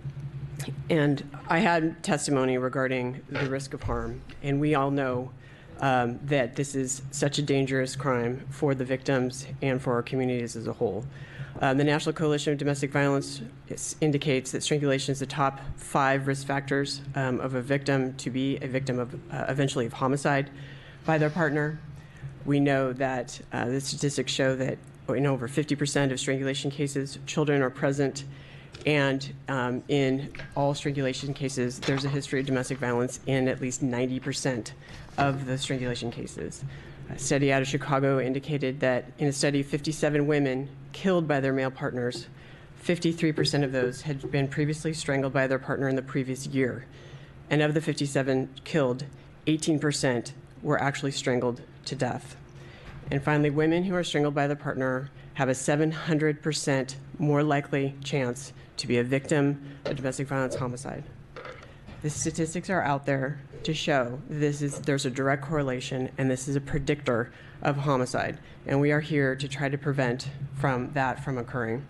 S16: and I had testimony regarding the risk of harm, and we all know that this is such a dangerous crime for the victims and for our communities as a whole. The National Coalition of Domestic Violence indicates that strangulation is the top 5 risk factors of a victim to be a victim of eventually of homicide by their partner. We know that the statistics show that in over 50% of strangulation cases, children are present, and in all strangulation cases, there's a history of domestic violence in at least 90% of the strangulation cases. A study out of Chicago indicated that in a study of 57 women killed by their male partners, 53% of those had been previously strangled by their partner in the previous year. And of the 57 killed, 18% were actually strangled to death. And finally, women who are strangled by their partner have a 700% more likely chance to be a victim of domestic violence homicide. The statistics are out there to show there's a direct correlation, and this is a predictor of homicide. And we are here to try to prevent that from occurring.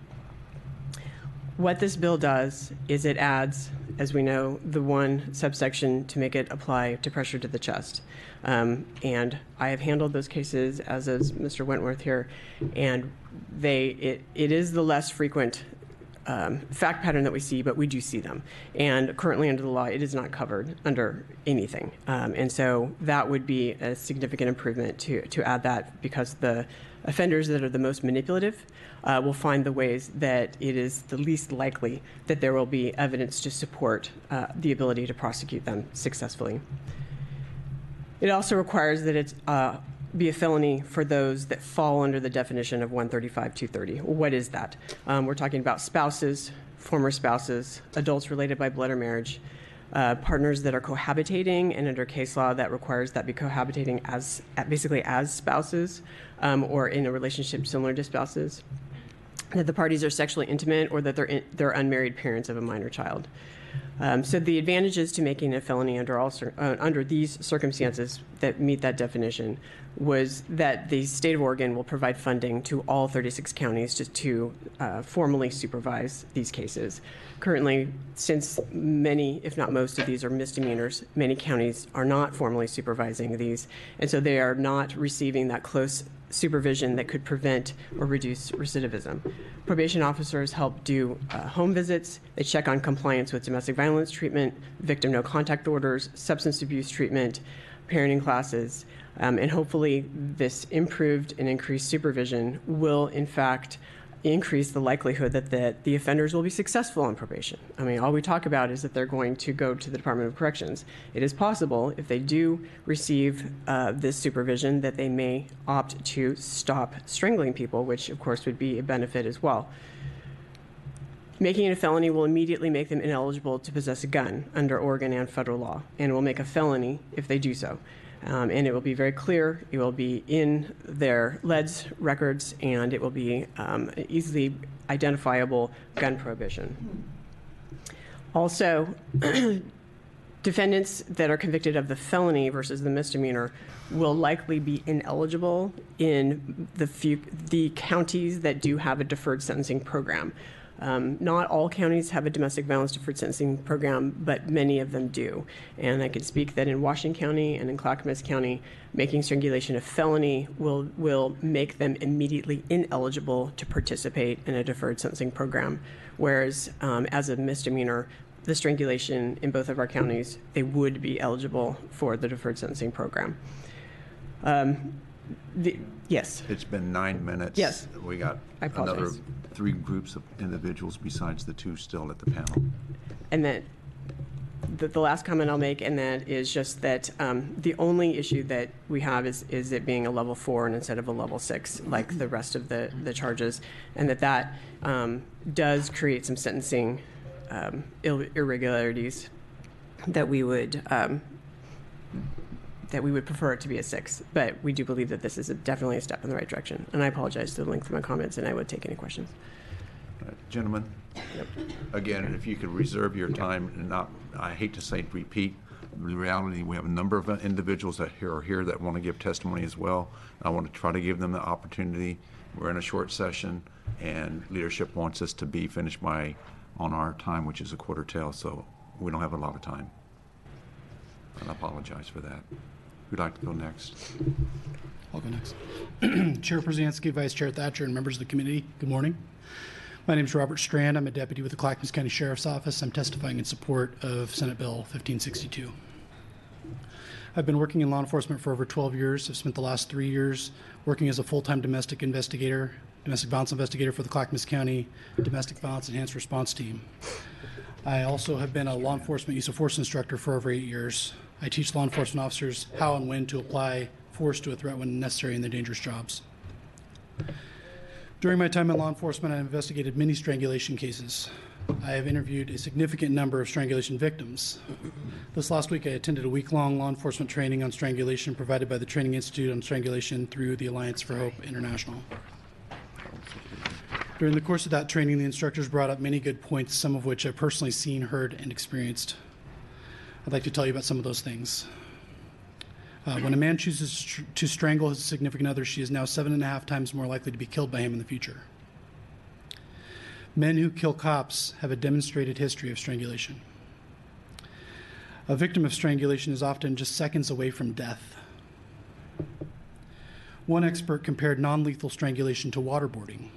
S16: What this bill does is it adds, as we know, the one subsection to make it apply to pressure to the chest. And I have handled those cases, as is Mr. Wentworth here, and it is the less frequent fact pattern that we see, but we do see them. And currently under the law, it is not covered under anything. And so that would be a significant improvement to add that, because the offenders that are the most manipulative will find the ways that it is the least likely that there will be evidence to support the ability to prosecute them successfully. It also requires that it be a felony for those that fall under the definition of 135-230. What is that? We're talking about spouses, former spouses, adults related by blood or marriage, partners that are cohabitating, and under case law that requires that be cohabitating basically as spouses or in a relationship similar to spouses, that the parties are sexually intimate, or that they're unmarried parents of a minor child. So the advantages to making a felony under these circumstances that meet that definition was that the state of Oregon will provide funding to all 36 counties to formally supervise these cases. Currently, since many, if not most of these are misdemeanors, many counties are not formally supervising these, and so they are not receiving that close supervision that could prevent or reduce recidivism. Probation officers help do home visits. They check on compliance with domestic violence treatment, victim no contact orders, substance abuse treatment, parenting classes, and hopefully this improved and increased supervision will in fact increase the likelihood that the offenders will be successful on probation. I mean, all we talk about is that they're going to go to the Department of Corrections. It is possible, if they do receive this supervision, that they may opt to stop strangling people, which of course would be a benefit as well. Making it a felony will immediately make them ineligible to possess a gun under Oregon and federal law, and will make a felony if they do so. And it will be very clear, it will be in their LEDS records, and it will be easily identifiable gun prohibition. Also, defendants that are convicted of the felony versus the misdemeanor will likely be ineligible in the counties that do have a deferred sentencing program. Not all counties have a domestic violence deferred sentencing program, but many of them do. And I could speak that in Washington County and in Clackamas County, making strangulation a felony will make them immediately ineligible to participate in a deferred sentencing program. Whereas as a misdemeanor, the strangulation in both of our counties, they would be eligible for the deferred sentencing program. Yes.
S1: It's been 9 minutes.
S16: Yes.
S1: We got another 3 groups of individuals besides the 2 still at the panel.
S16: And then the last comment I'll make, and that is just that the only issue that we have is it being a level 4 and instead of a level 6, like the rest of the charges, and that does create some sentencing irregularities that we would prefer it to be a 6, but we do believe that this is definitely a step in the right direction. And I apologize for the length of my comments, and I would take any questions.
S1: Gentlemen, again, if you could reserve your time and not, I hate to say repeat, the reality, we have a number of individuals that are here that want to give testimony as well. I want to try to give them the opportunity. We're in a short session, and leadership wants us to be finished on our time, which is a quarter till, so we don't have a lot of time. I apologize for that. Who'd like to go next?
S17: I'll go next. Chair Przansky, Vice Chair Thatcher, and members of the committee, good morning. My name is Robert Strand. I'm a deputy with the Clackamas County Sheriff's Office. I'm testifying in support of Senate Bill 1562. I've been working in law enforcement for over 12 years. I've spent the last 3 years working as a full-time domestic violence investigator for the Clackamas County Domestic Violence Enhanced Response Team. I also have been a law enforcement use of force instructor for over 8 years. I teach law enforcement officers how and when to apply force to a threat when necessary in their dangerous jobs. During my time in law enforcement, I investigated many strangulation cases. I have interviewed a significant number of strangulation victims. This last week, I attended a week-long law enforcement training on strangulation provided by the Training Institute on Strangulation through the Alliance for Hope International. During the course of that training, the instructors brought up many good points, some of which I've personally seen, heard, and experienced. I'd like to tell you about some of those things. When a man chooses to strangle his significant other, she is now 7.5 times more likely to be killed by him in the future. Men who kill cops have a demonstrated history of strangulation. A victim of strangulation is often just seconds away from death. One expert compared non-lethal strangulation to waterboarding.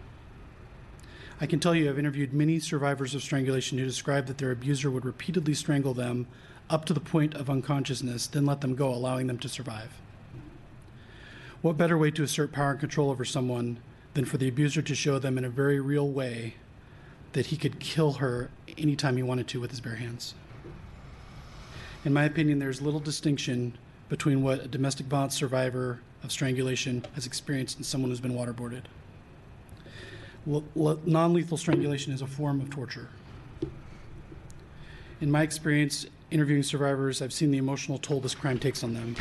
S17: I can tell you I've interviewed many survivors of strangulation who described that their abuser would repeatedly strangle them up to the point of unconsciousness, then let them go, allowing them to survive. What better way to assert power and control over someone than for the abuser to show them in a very real way that he could kill her anytime he wanted to with his bare hands? In my opinion, there's little distinction between what a domestic violence survivor of strangulation has experienced and someone who's been waterboarded. Non-lethal strangulation is a form of torture. In my experience interviewing survivors, I've seen the emotional toll this crime takes on them.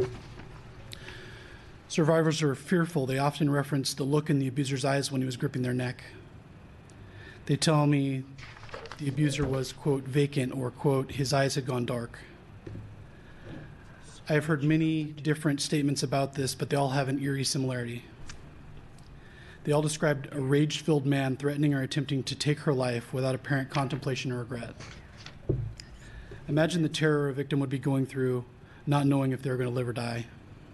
S17: Survivors are fearful. They often reference the look in the abuser's eyes when he was gripping their neck. They tell me the abuser was, quote, vacant, or, quote, his eyes had gone dark. I have heard many different statements about this, but they all have an eerie similarity. They all described a rage-filled man threatening or attempting to take her life without apparent contemplation or regret. Imagine the terror a victim would be going through, not knowing if they were going to live or die.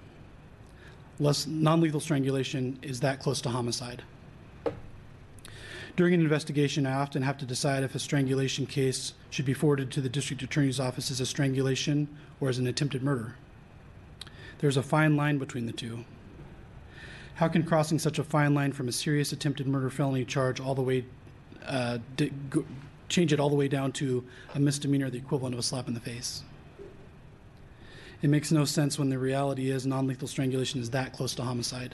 S17: Non-lethal strangulation is that close to homicide. During an investigation, I often have to decide if a strangulation case should be forwarded to the district attorney's office as a strangulation or as an attempted murder. There's a fine line between the two. How can crossing such a fine line from a serious attempted murder felony charge all the way change it all the way down to a misdemeanor, the equivalent of a slap in the face? It makes no sense when the reality is non-lethal strangulation is that close to homicide.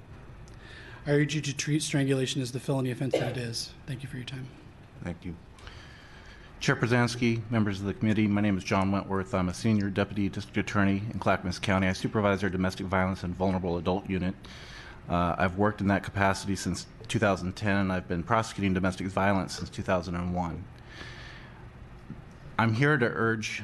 S17: I urge you to treat strangulation as the felony offense that it is. Thank you for your time.
S18: Thank you. Chair Przansky, members of the committee, my name is John Wentworth. I'm a senior deputy district attorney in Clackamas County. I supervise our domestic violence and vulnerable adult unit. I've worked in that capacity since 2010, and I've been prosecuting domestic violence since 2001. I'm here to urge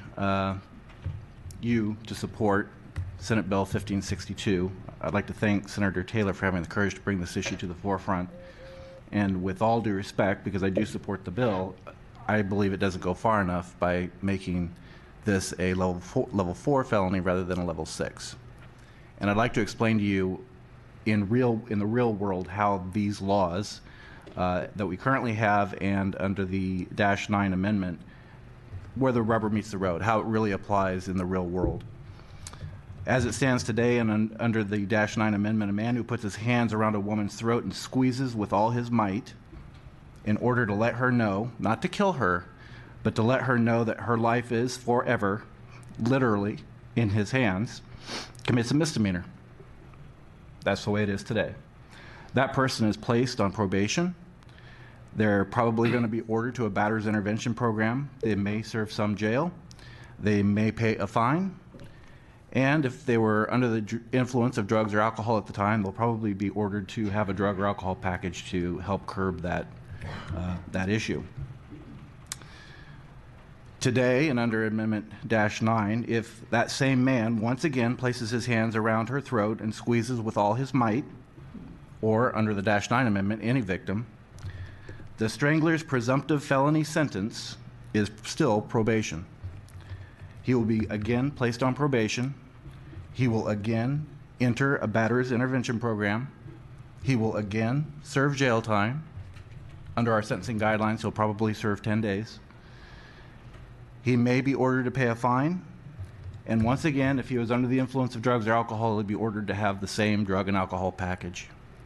S18: you to support Senate Bill 1562. I'd like to thank Senator Taylor for having the courage to bring this issue to the forefront. And with all due respect, because I do support the bill, I believe it doesn't go far enough by making this a level 4 felony rather than a level 6. And I'd like to explain to you in the real world how these laws that we currently have and under the -9 amendment, where the rubber meets the road, how it really applies in the real world. As it stands today and under the -9 amendment, a man who puts his hands around a woman's throat and squeezes with all his might in order to let her know, not to kill her, but to let her know that her life is forever, literally, in his hands, commits a misdemeanor. That's the way it is today. That person is placed on probation. They're probably going to be ordered to a batter's intervention program. They may serve some jail. They may pay a fine. And if they were under the influence of drugs or alcohol at the time, they'll probably be ordered to have a drug or alcohol package to help curb that issue. Today, and under Amendment -9, if that same man once again places his hands around her throat and squeezes with all his might, or under the -9 amendment, any victim, the strangler's presumptive felony sentence is still probation. He will be again placed on probation. He will again enter a batterer's intervention program. He will again serve jail time. Under our sentencing guidelines, he'll probably serve 10 days. He may be ordered to pay a fine. And once again, if he was under the influence of drugs or alcohol, he'd be ordered to have the same drug and alcohol package.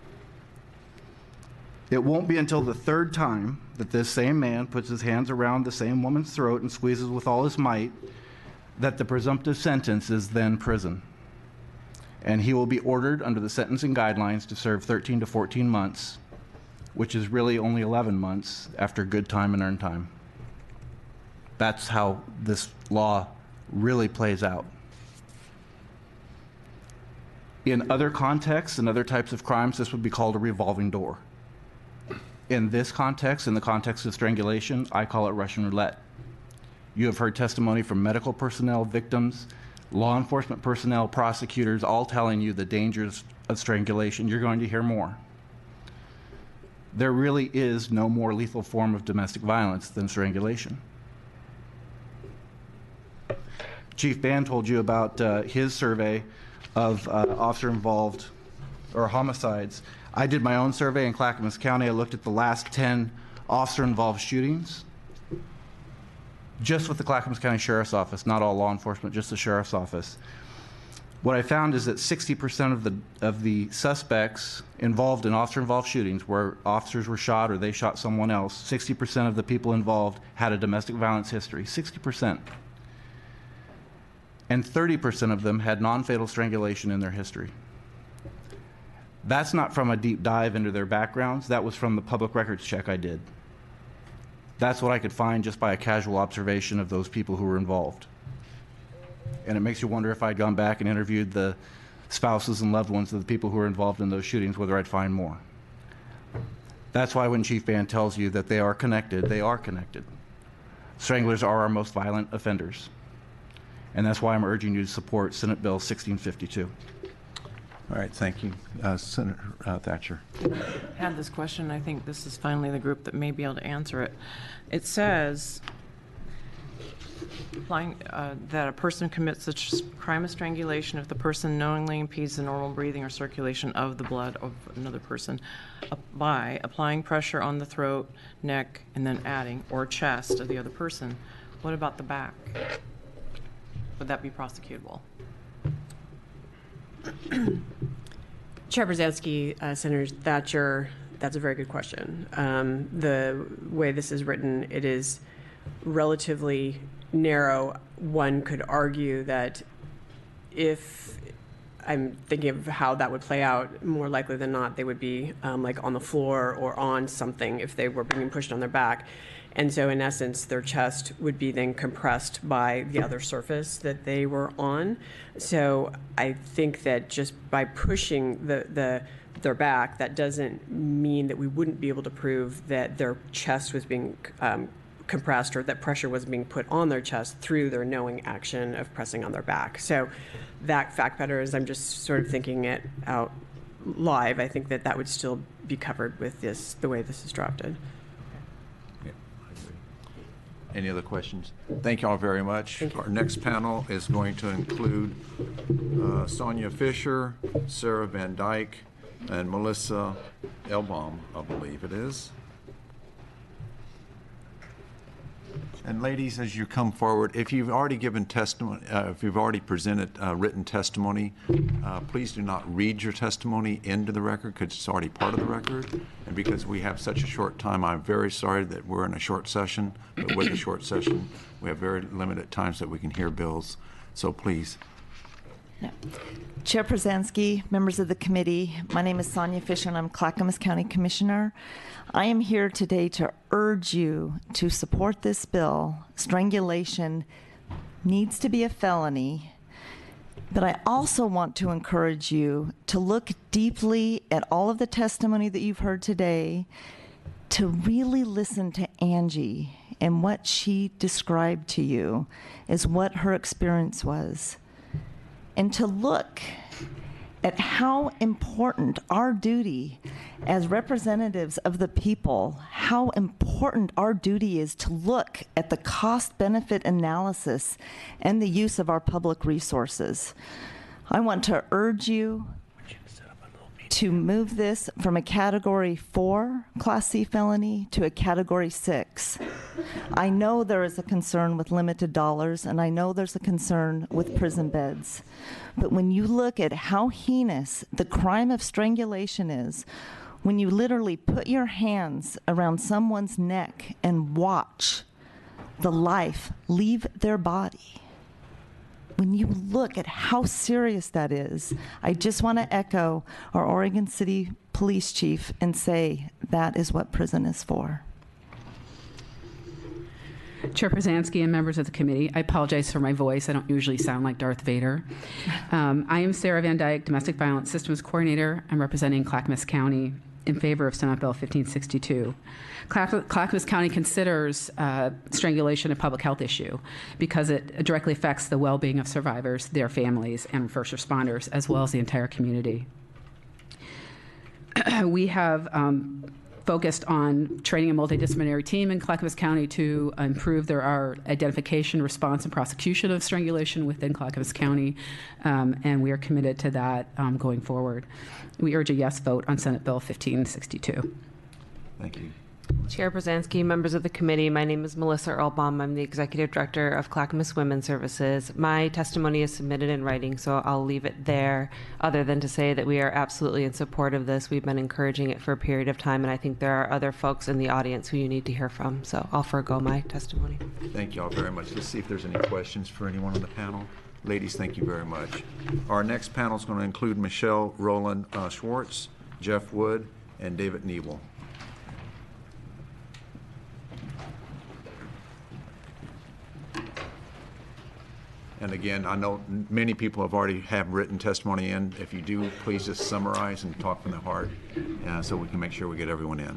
S18: It won't be until the third time that this same man puts his hands around the same woman's throat and squeezes with all his might that the presumptive sentence is then prison. And he will be ordered under the sentencing guidelines to serve 13 to 14 months, which is really only 11 months after good time and earned time. That's how this law really plays out. In other contexts and other types of crimes, this would be called a revolving door. In this context, in the context of strangulation, I call it Russian roulette. You have heard testimony from medical personnel, victims, law enforcement personnel, prosecutors, all telling you the dangers of strangulation. You're going to hear more. There really is no more lethal form of domestic violence than strangulation. Chief Band told you about his survey of officer-involved or homicides. I did my own survey in Clackamas County. I looked at the last 10 officer-involved shootings, just with the Clackamas County Sheriff's Office, not all law enforcement, just the Sheriff's Office. What I found is that 60% of the suspects involved in officer-involved shootings, where officers were shot or they shot someone else, 60% of the people involved had a domestic violence history, 60%. And 30% of them had non-fatal strangulation in their history. That's not from a deep dive into their backgrounds. That was from the public records check I did. That's what I could find just by a casual observation of those people who were involved. And it makes you wonder if I'd gone back and interviewed the spouses and loved ones of the people who were involved in those shootings, whether I'd find more. That's why when Chief Band tells you that they are connected, they are connected. Stranglers are our most violent offenders. And that's why I'm urging you to support Senate Bill 1652.
S1: All right, thank you. Senator Thatcher.
S19: I had this question. I think this is finally the group that may be able to answer it. It says that a person commits a crime of strangulation if the person knowingly impedes the normal breathing or circulation of the blood of another person by applying pressure on the throat, neck, and then adding, or chest of the other person. What about the back? Would that be prosecutable?
S16: Chair Brzezinski, Senator Thatcher, that's a very good question. The way this is written, it is relatively narrow. One could argue that if I'm thinking of how that would play out, more likely than not, they would be like on the floor or on something if they were being pushed on their back. And so in essence, their chest would be then compressed by the other surface that they were on. So I think that just by pushing their back, that doesn't mean that we wouldn't be able to prove that their chest was being compressed or that pressure was being put on their chest through their knowing action of pressing on their back. So that fact pattern, as I'm just sort of thinking it out live, I think that that would still be covered with this, the way this is drafted.
S1: Any other questions? Thank you all very much. Our next panel is going to include Sonia Fisher, Sarah Van Dyke, and Melissa Elbaum, I believe it is. And ladies, as you come forward, if you've already given testimony, if you've already presented written testimony, please do not read your testimony into the record because it's already part of the record. And because we have such a short time, I'm very sorry that we're in a short session. But with a short session, we have very limited times that we can hear bills. So please.
S8: Chair Brzezinski, members of the committee, my name is Sonia Fisher and I'm Clackamas County Commissioner. I am here today to urge you to support this bill. Strangulation needs to be a felony, but I also want to encourage you to look deeply at all of the testimony that you've heard today, to really listen to Angie and what she described to you as what her experience was, and to look at how important our duty as representatives of the people, how important our duty is to look at the cost-benefit analysis and the use of our public resources.
S20: I want to urge you to move this from a Category 4 Class C felony to a Category 6. I know there is a concern with limited dollars, and I know there's a concern with prison beds. But when you look at how heinous the crime of strangulation is, when you literally put your hands around someone's neck and watch the life leave their body, when you look at how serious that is, I just want to echo our Oregon City Police Chief and say that is what prison is for.
S21: Chair Przansky and members of the committee, I apologize for my voice. I don't usually sound like Darth Vader. I am Sarah Van Dyke, Domestic Violence Systems Coordinator. I'm representing Clackamas County in favor of Senate Bill 1562. Clackamas County considers strangulation a public health issue because it directly affects the well-being of survivors, their families, and first responders, as well as the entire community. We have focused on training a multidisciplinary team in Clackamas County to improve our identification, response, and prosecution of strangulation within Clackamas County, and we are committed to that going forward. We urge a yes vote on Senate Bill 1562.
S1: Thank you.
S22: Chair Przansky, members of the committee, my name is Melissa Earlbaum. I'm the Executive Director of Clackamas Women's Services. My testimony is submitted in writing, so I'll leave it there, other than to say that we are absolutely in support of this. We've been encouraging it for a period of time, and I think there are other folks in the audience who you need to hear from, so I'll forego my testimony.
S1: Thank you all very much. Let's see if there's any questions for anyone on the panel. Ladies, thank you very much. Our next panel is going to include Michelle Rowland Schwartz, Jeff Wood, and David Niebel. And again, I know many people have already written testimony in. If you do, please just summarize and talk from the heart so we can make sure we get everyone in.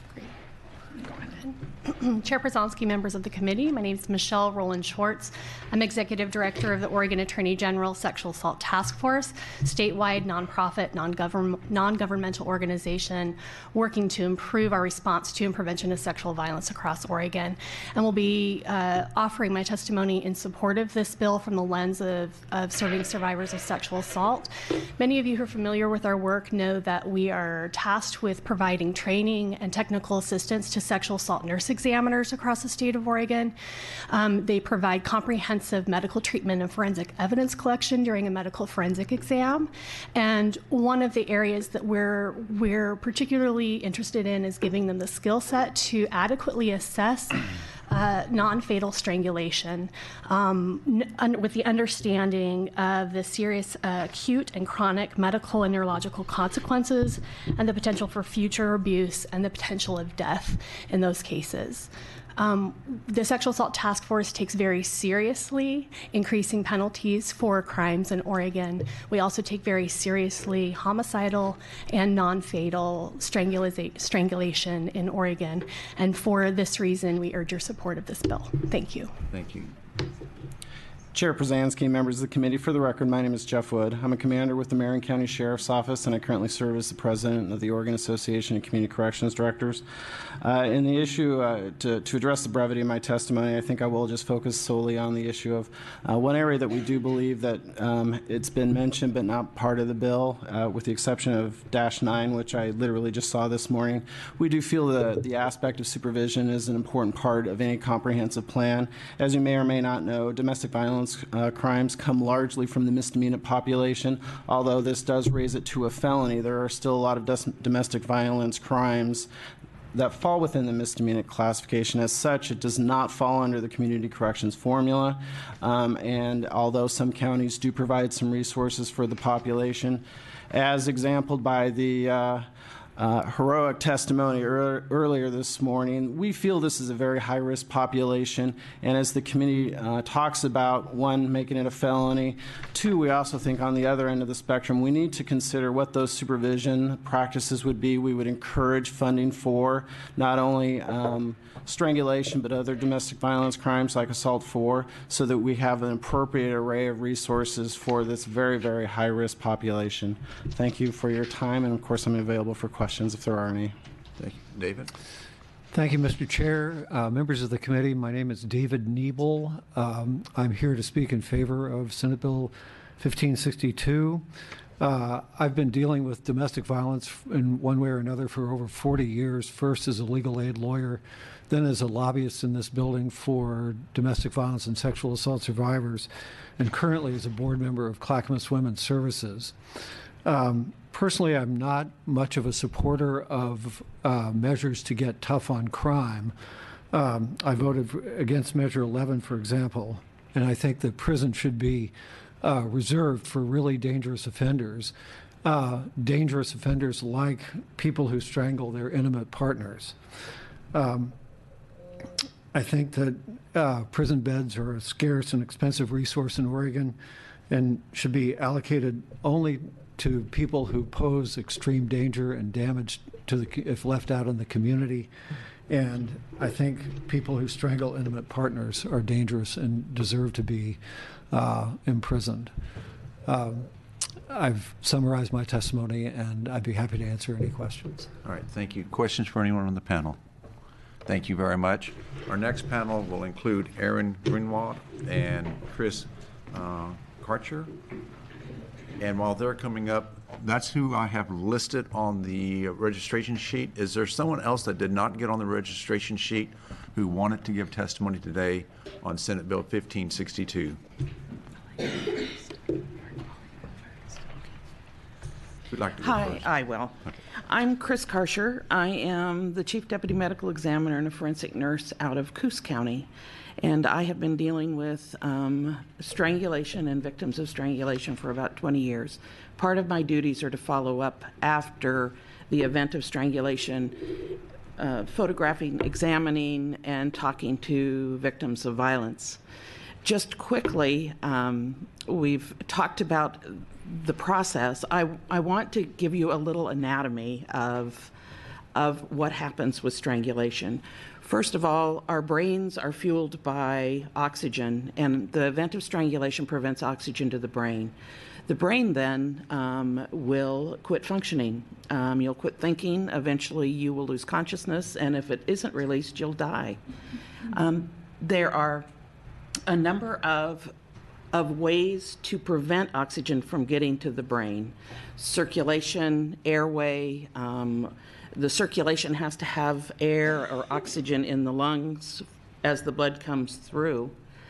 S23: Chair Przansky, members of the committee, my name is Michelle Rowland Schwartz. I'm Executive Director of the Oregon Attorney General Sexual Assault Task Force, statewide nonprofit, non-governmental organization working to improve our response to and prevention of sexual violence across Oregon. And we'll be offering my testimony in support of this bill from the lens of serving survivors of sexual assault. Many of you who are familiar with our work know that we are tasked with providing training and technical assistance to sexual assault nurse examiners across the state of Oregon. They provide comprehensive medical treatment and forensic evidence collection during a medical forensic exam. And one of the areas that we're particularly interested in is giving them the skill set to adequately assess non-fatal strangulation with the understanding of the serious acute and chronic medical and neurological consequences and the potential for future abuse and the potential of death in those cases. The Sexual Assault Task Force takes very seriously increasing penalties for crimes in Oregon. We also take very seriously homicidal and non-fatal strangulation in Oregon. And for this reason, we urge your support of this bill. Thank you.
S1: Thank you.
S24: Chair Przansky, members of the committee, for the record, my name is Jeff Wood. I'm a commander with the Marion County Sheriff's Office, and I currently serve as the president of the Oregon Association of Community Corrections Directors. In the issue, to address the brevity of my testimony, I think I will just focus solely on the issue of one area that we do believe that it's been mentioned but not part of the bill, with the exception of -9, which I literally just saw this morning. We do feel that the aspect of supervision is an important part of any comprehensive plan. As you may or may not know, domestic violence crimes come largely from the misdemeanor population. Although this does raise it to a felony, there are still a lot of domestic violence crimes that fall within the misdemeanor classification. As such, it does not fall under the community corrections formula. And although some counties do provide some resources for the population, as exampled by the heroic testimony earlier this morning, we feel this is a very high-risk population, and as the committee talks about, one, making it a felony, two, we also think on the other end of the spectrum, we need to consider what those supervision practices would be. We would encourage funding for not only strangulation, but other domestic violence crimes like assault 4, so that we have an appropriate array of resources for this very, very high-risk population. Thank you for your time, and of course I'm available for questions if there are any.
S1: Thank you. David?
S25: Thank you, Mr. Chair. Members of the committee, my name is David Niebel. I'm here to speak in favor of Senate Bill 1562. I've been dealing with domestic violence in one way or another for over 40 years, first as a legal aid lawyer, then as a lobbyist in this building for domestic violence and sexual assault survivors, and currently as a board member of Clackamas Women's Services. Personally, I'm not much of a supporter of measures to get tough on crime. I voted against Measure 11, for example, and I think that prison should be reserved for really dangerous offenders like people who strangle their intimate partners. I think that prison beds are a scarce and expensive resource in Oregon and should be allocated only to people who pose extreme danger and damage to if left out in the community. And I think people who strangle intimate partners are dangerous and deserve to be imprisoned. I've summarized my testimony, and I'd be happy to answer any questions.
S1: All right, thank you. Questions for anyone on the panel? Thank you very much. Our next panel will include Aaron Greenwald and Chris Karcher. And while they're coming up, that's who I have listed on the registration sheet. Is there someone else that did not get on the registration sheet who wanted to give testimony today on Senate Bill 1562? Who'd like to go
S2: Hi,
S1: first?
S2: I will. I'm Chris Karcher. I am the Chief Deputy Medical Examiner and a forensic nurse out of Coos County. And I have been dealing with strangulation and victims of strangulation for about 20 years. Part of my duties are to follow up after the event of strangulation, photographing, examining, and talking to victims of violence. Just quickly, we've talked about the process. I want to give you a little anatomy of what happens with strangulation. First of all, our brains are fueled by oxygen, and the event of strangulation prevents oxygen to the brain. The brain then will quit functioning. You'll quit thinking. Eventually, you will lose consciousness, and if it isn't released, you'll die. There are a number of ways to prevent oxygen from getting to the brain. Circulation, airway. The circulation has to have air or oxygen in the lungs as the blood comes through.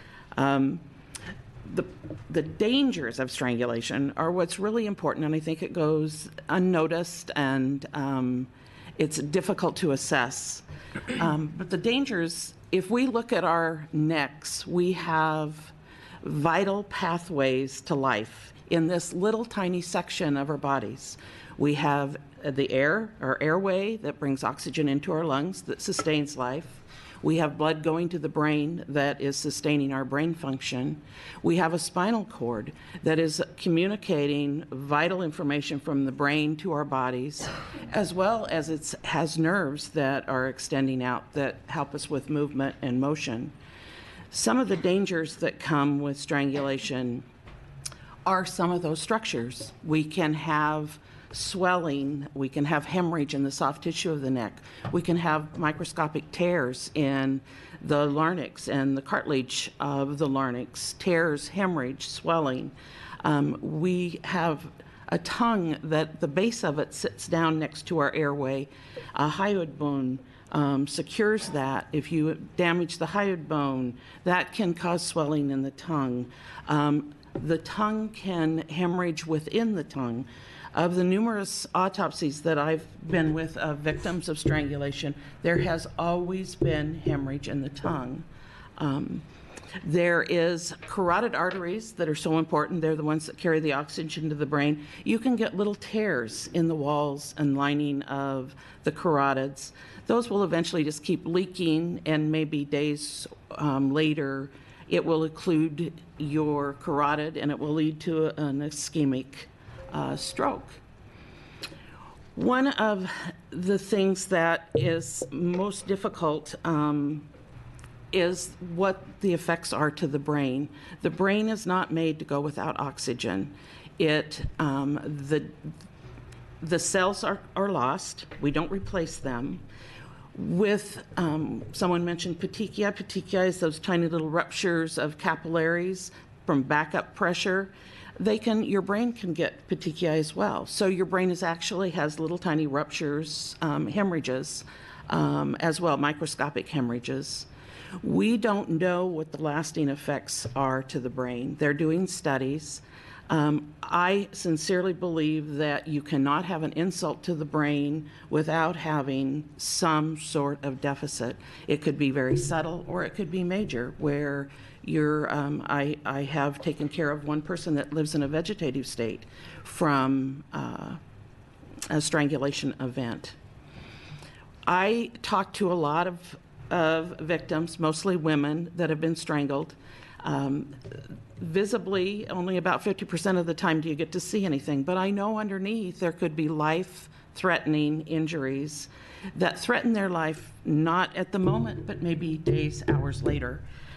S2: The dangers of strangulation are what's really important, and I think it goes unnoticed, and it's difficult to assess. But the dangers, if we look at our necks, we have vital pathways to life in this little tiny section of our bodies. We have the air, or airway, that brings oxygen into our lungs that sustains life. We have blood going to the brain that is sustaining our brain function. We have a spinal cord that is communicating vital information from the brain to our bodies, as well as it has nerves that are extending out that help us with movement and motion. Some of the dangers that come with strangulation are some of those structures. We can have swelling, we can have hemorrhage in the soft tissue of the neck, we can have microscopic tears in the larynx and the cartilage of the larynx, tears, hemorrhage, swelling. We have a tongue that the base of it sits down next to our airway. A hyoid bone secures that. If you damage the hyoid bone, that can cause swelling in the tongue. The tongue can hemorrhage within the tongue. Of the numerous autopsies that I've been with of victims of strangulation, there has always been hemorrhage in the tongue. There is carotid arteries that are so important. They're the ones that carry the oxygen to the brain. You can get little tears in the walls and lining of the carotids. Those will eventually just keep leaking, and maybe days later it will occlude your carotid and it will lead to an ischemic stroke. One of the things that is most difficult is what the effects are to the brain. The brain is not made to go without oxygen. The cells are lost. We don't replace them. With, someone mentioned petechia. Petechia is those tiny little ruptures of capillaries from backup pressure. your brain can get petechiae as well. So your brain has little tiny ruptures, hemorrhages as well, microscopic hemorrhages. We don't know what the lasting effects are to the brain. They're doing studies. I sincerely believe that you cannot have an insult to the brain without having some sort of deficit. It could be very subtle or it could be major, where I have taken care of one person that lives in a vegetative state from a strangulation event. I talked to a lot of victims, mostly women, that have been strangled. Visibly, only about 50% of the time do you get to see anything, but I know underneath there could be life-threatening injuries that threaten their life, not at the moment, but maybe days, hours later.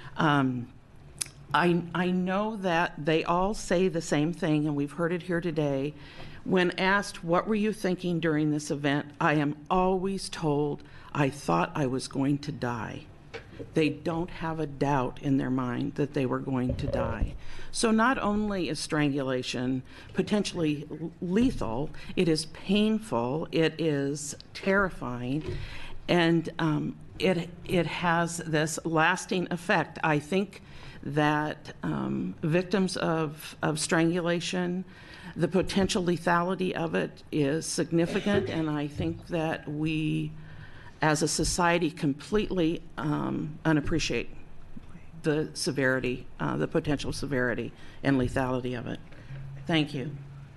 S2: I know that they all say the same thing, and we've heard it here today. When asked, what were you thinking during this event, I am always told, I thought I was going to die. They don't have a doubt in their mind that they were going to die. So not only is strangulation potentially lethal, it is painful, it is terrifying, and it has this lasting effect. I think that victims of strangulation, the potential lethality of it is significant, and I think that we, as a society, completely unappreciate the severity, the potential severity and lethality of it. Thank you.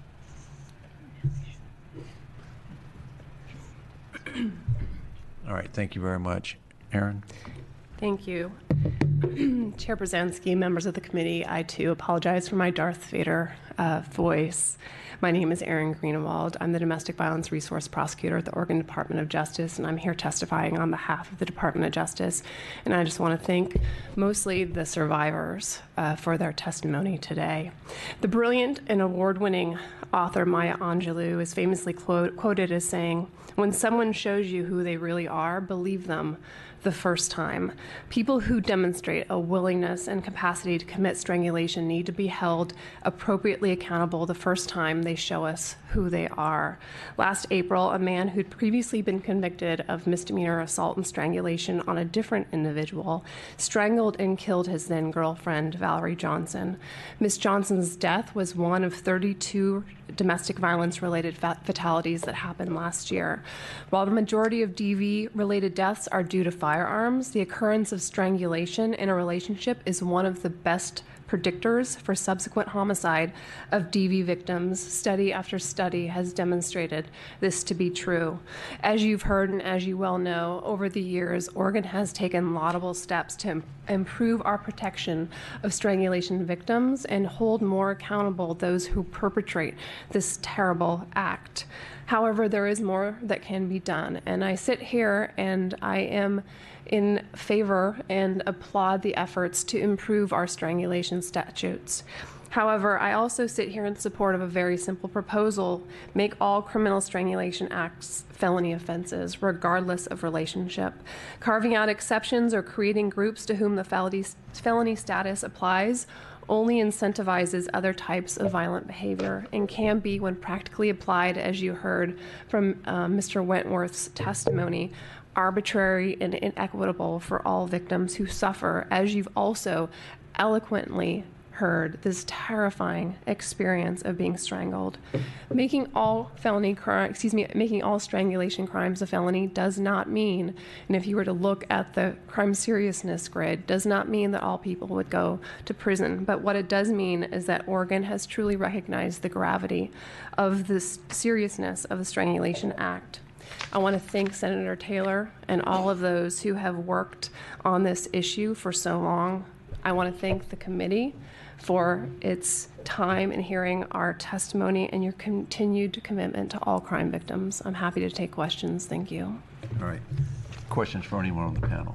S1: All right, thank you very much. Erin?
S16: Thank you. Chair Brzezinski, members of the committee, I too apologize for my Darth Vader voice. My name is Erin Greenewald. I'm the Domestic Violence Resource Prosecutor at the Oregon Department of Justice, and I'm here testifying on behalf of the Department of Justice. And I just want to thank mostly the survivors for their testimony today. The brilliant and award-winning author Maya Angelou is famously quoted as saying, "When someone shows you who they really are, believe them the first time. People who demonstrate a willingness and capacity to commit strangulation need to be held appropriately accountable the first time they show us who they are." Last April, a man who'd previously been convicted of misdemeanor assault and strangulation on a different individual strangled and killed his then girlfriend, Valerie Johnson. Ms. Johnson's death was one of 32 domestic violence-related fatalities that happened last year. While the majority of DV-related deaths are due to firearms, the occurrence of strangulation in a relationship is one of the best predictors for subsequent homicide of DV victims. Study after study has demonstrated this to be true. As you've heard and as you well know, over the years, Oregon has taken laudable steps to improve our protection of strangulation victims and hold more accountable those who perpetrate this terrible act. However, there is more that can be done, and I sit here and I am in favor and applaud the efforts to improve our strangulation statutes. However, I also sit here in support of a very simple proposal: make all criminal strangulation acts felony offenses, regardless of relationship. Carving out exceptions or creating groups to whom the felony status applies only incentivizes other types of violent behavior and can be, when practically applied, as you heard from Mr. Wentworth's testimony, arbitrary and inequitable for all victims who suffer, as you've also eloquently heard, this terrifying experience of being strangled. Making all strangulation crimes a felony does not mean, and if you were to look at the crime seriousness grid, does not mean that all people would go to prison. But what it does mean is that Oregon has truly recognized the gravity of the seriousness of the Strangulation Act. I want to thank Senator Taylor and all of those who have worked on this issue for so long. I want to thank the committee for its time in hearing our testimony and your continued commitment to all crime victims. I'm happy to take questions. Thank you.
S1: All right. Questions for anyone on the panel?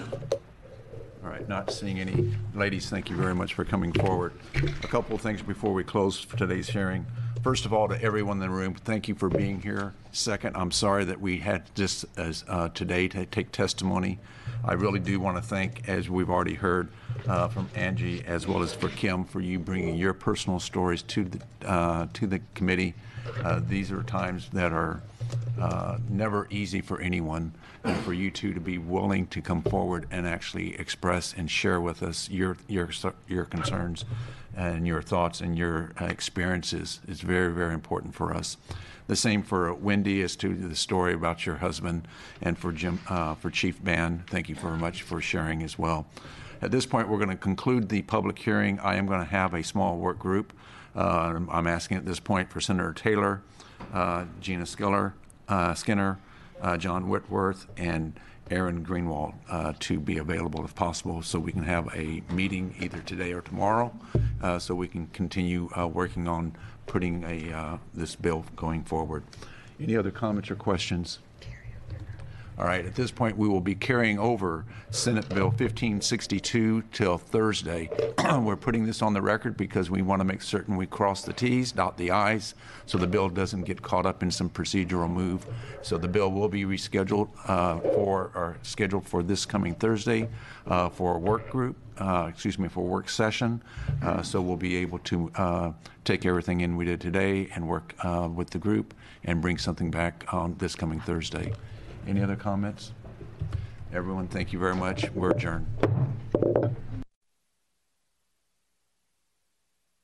S1: All right, not seeing any. Ladies, thank you very much for coming forward. A couple of things before we close for today's hearing. First of all, to everyone in the room, thank you for being here. Second, I'm sorry that we had this today to take testimony. I really do want to thank, as we've already heard from Angie, as well as for Kim, for you bringing your personal stories to the committee. These are times that are never easy for anyone, and for you two to be willing to come forward and actually express and share with us your concerns and your thoughts and your experiences is very, very important for us. The same for Wendy as to the story about your husband, and for Jim, for Chief Ban. Thank you very much for sharing as well. At this point, we're going to conclude the public hearing. I am going to have a small work group. I'm asking at this point for Senator Taylor, Gina Skinner, John Whitworth, and Aaron Greenwald to be available if possible, so we can have a meeting either today or tomorrow, so we can continue working on putting this bill going forward. Any other comments or questions? All right, at this point, we will be carrying over Senate Bill 1562 till Thursday. We're putting this on the record because we want to make certain we cross the T's, dot the I's, so the bill doesn't get caught up in some procedural move. So the bill will be rescheduled scheduled for this coming Thursday for a work group, for work session. So we'll be able to take everything in we did today and work with the group and bring something back on this coming Thursday. Any other comments? Everyone, thank you very much. We're adjourned.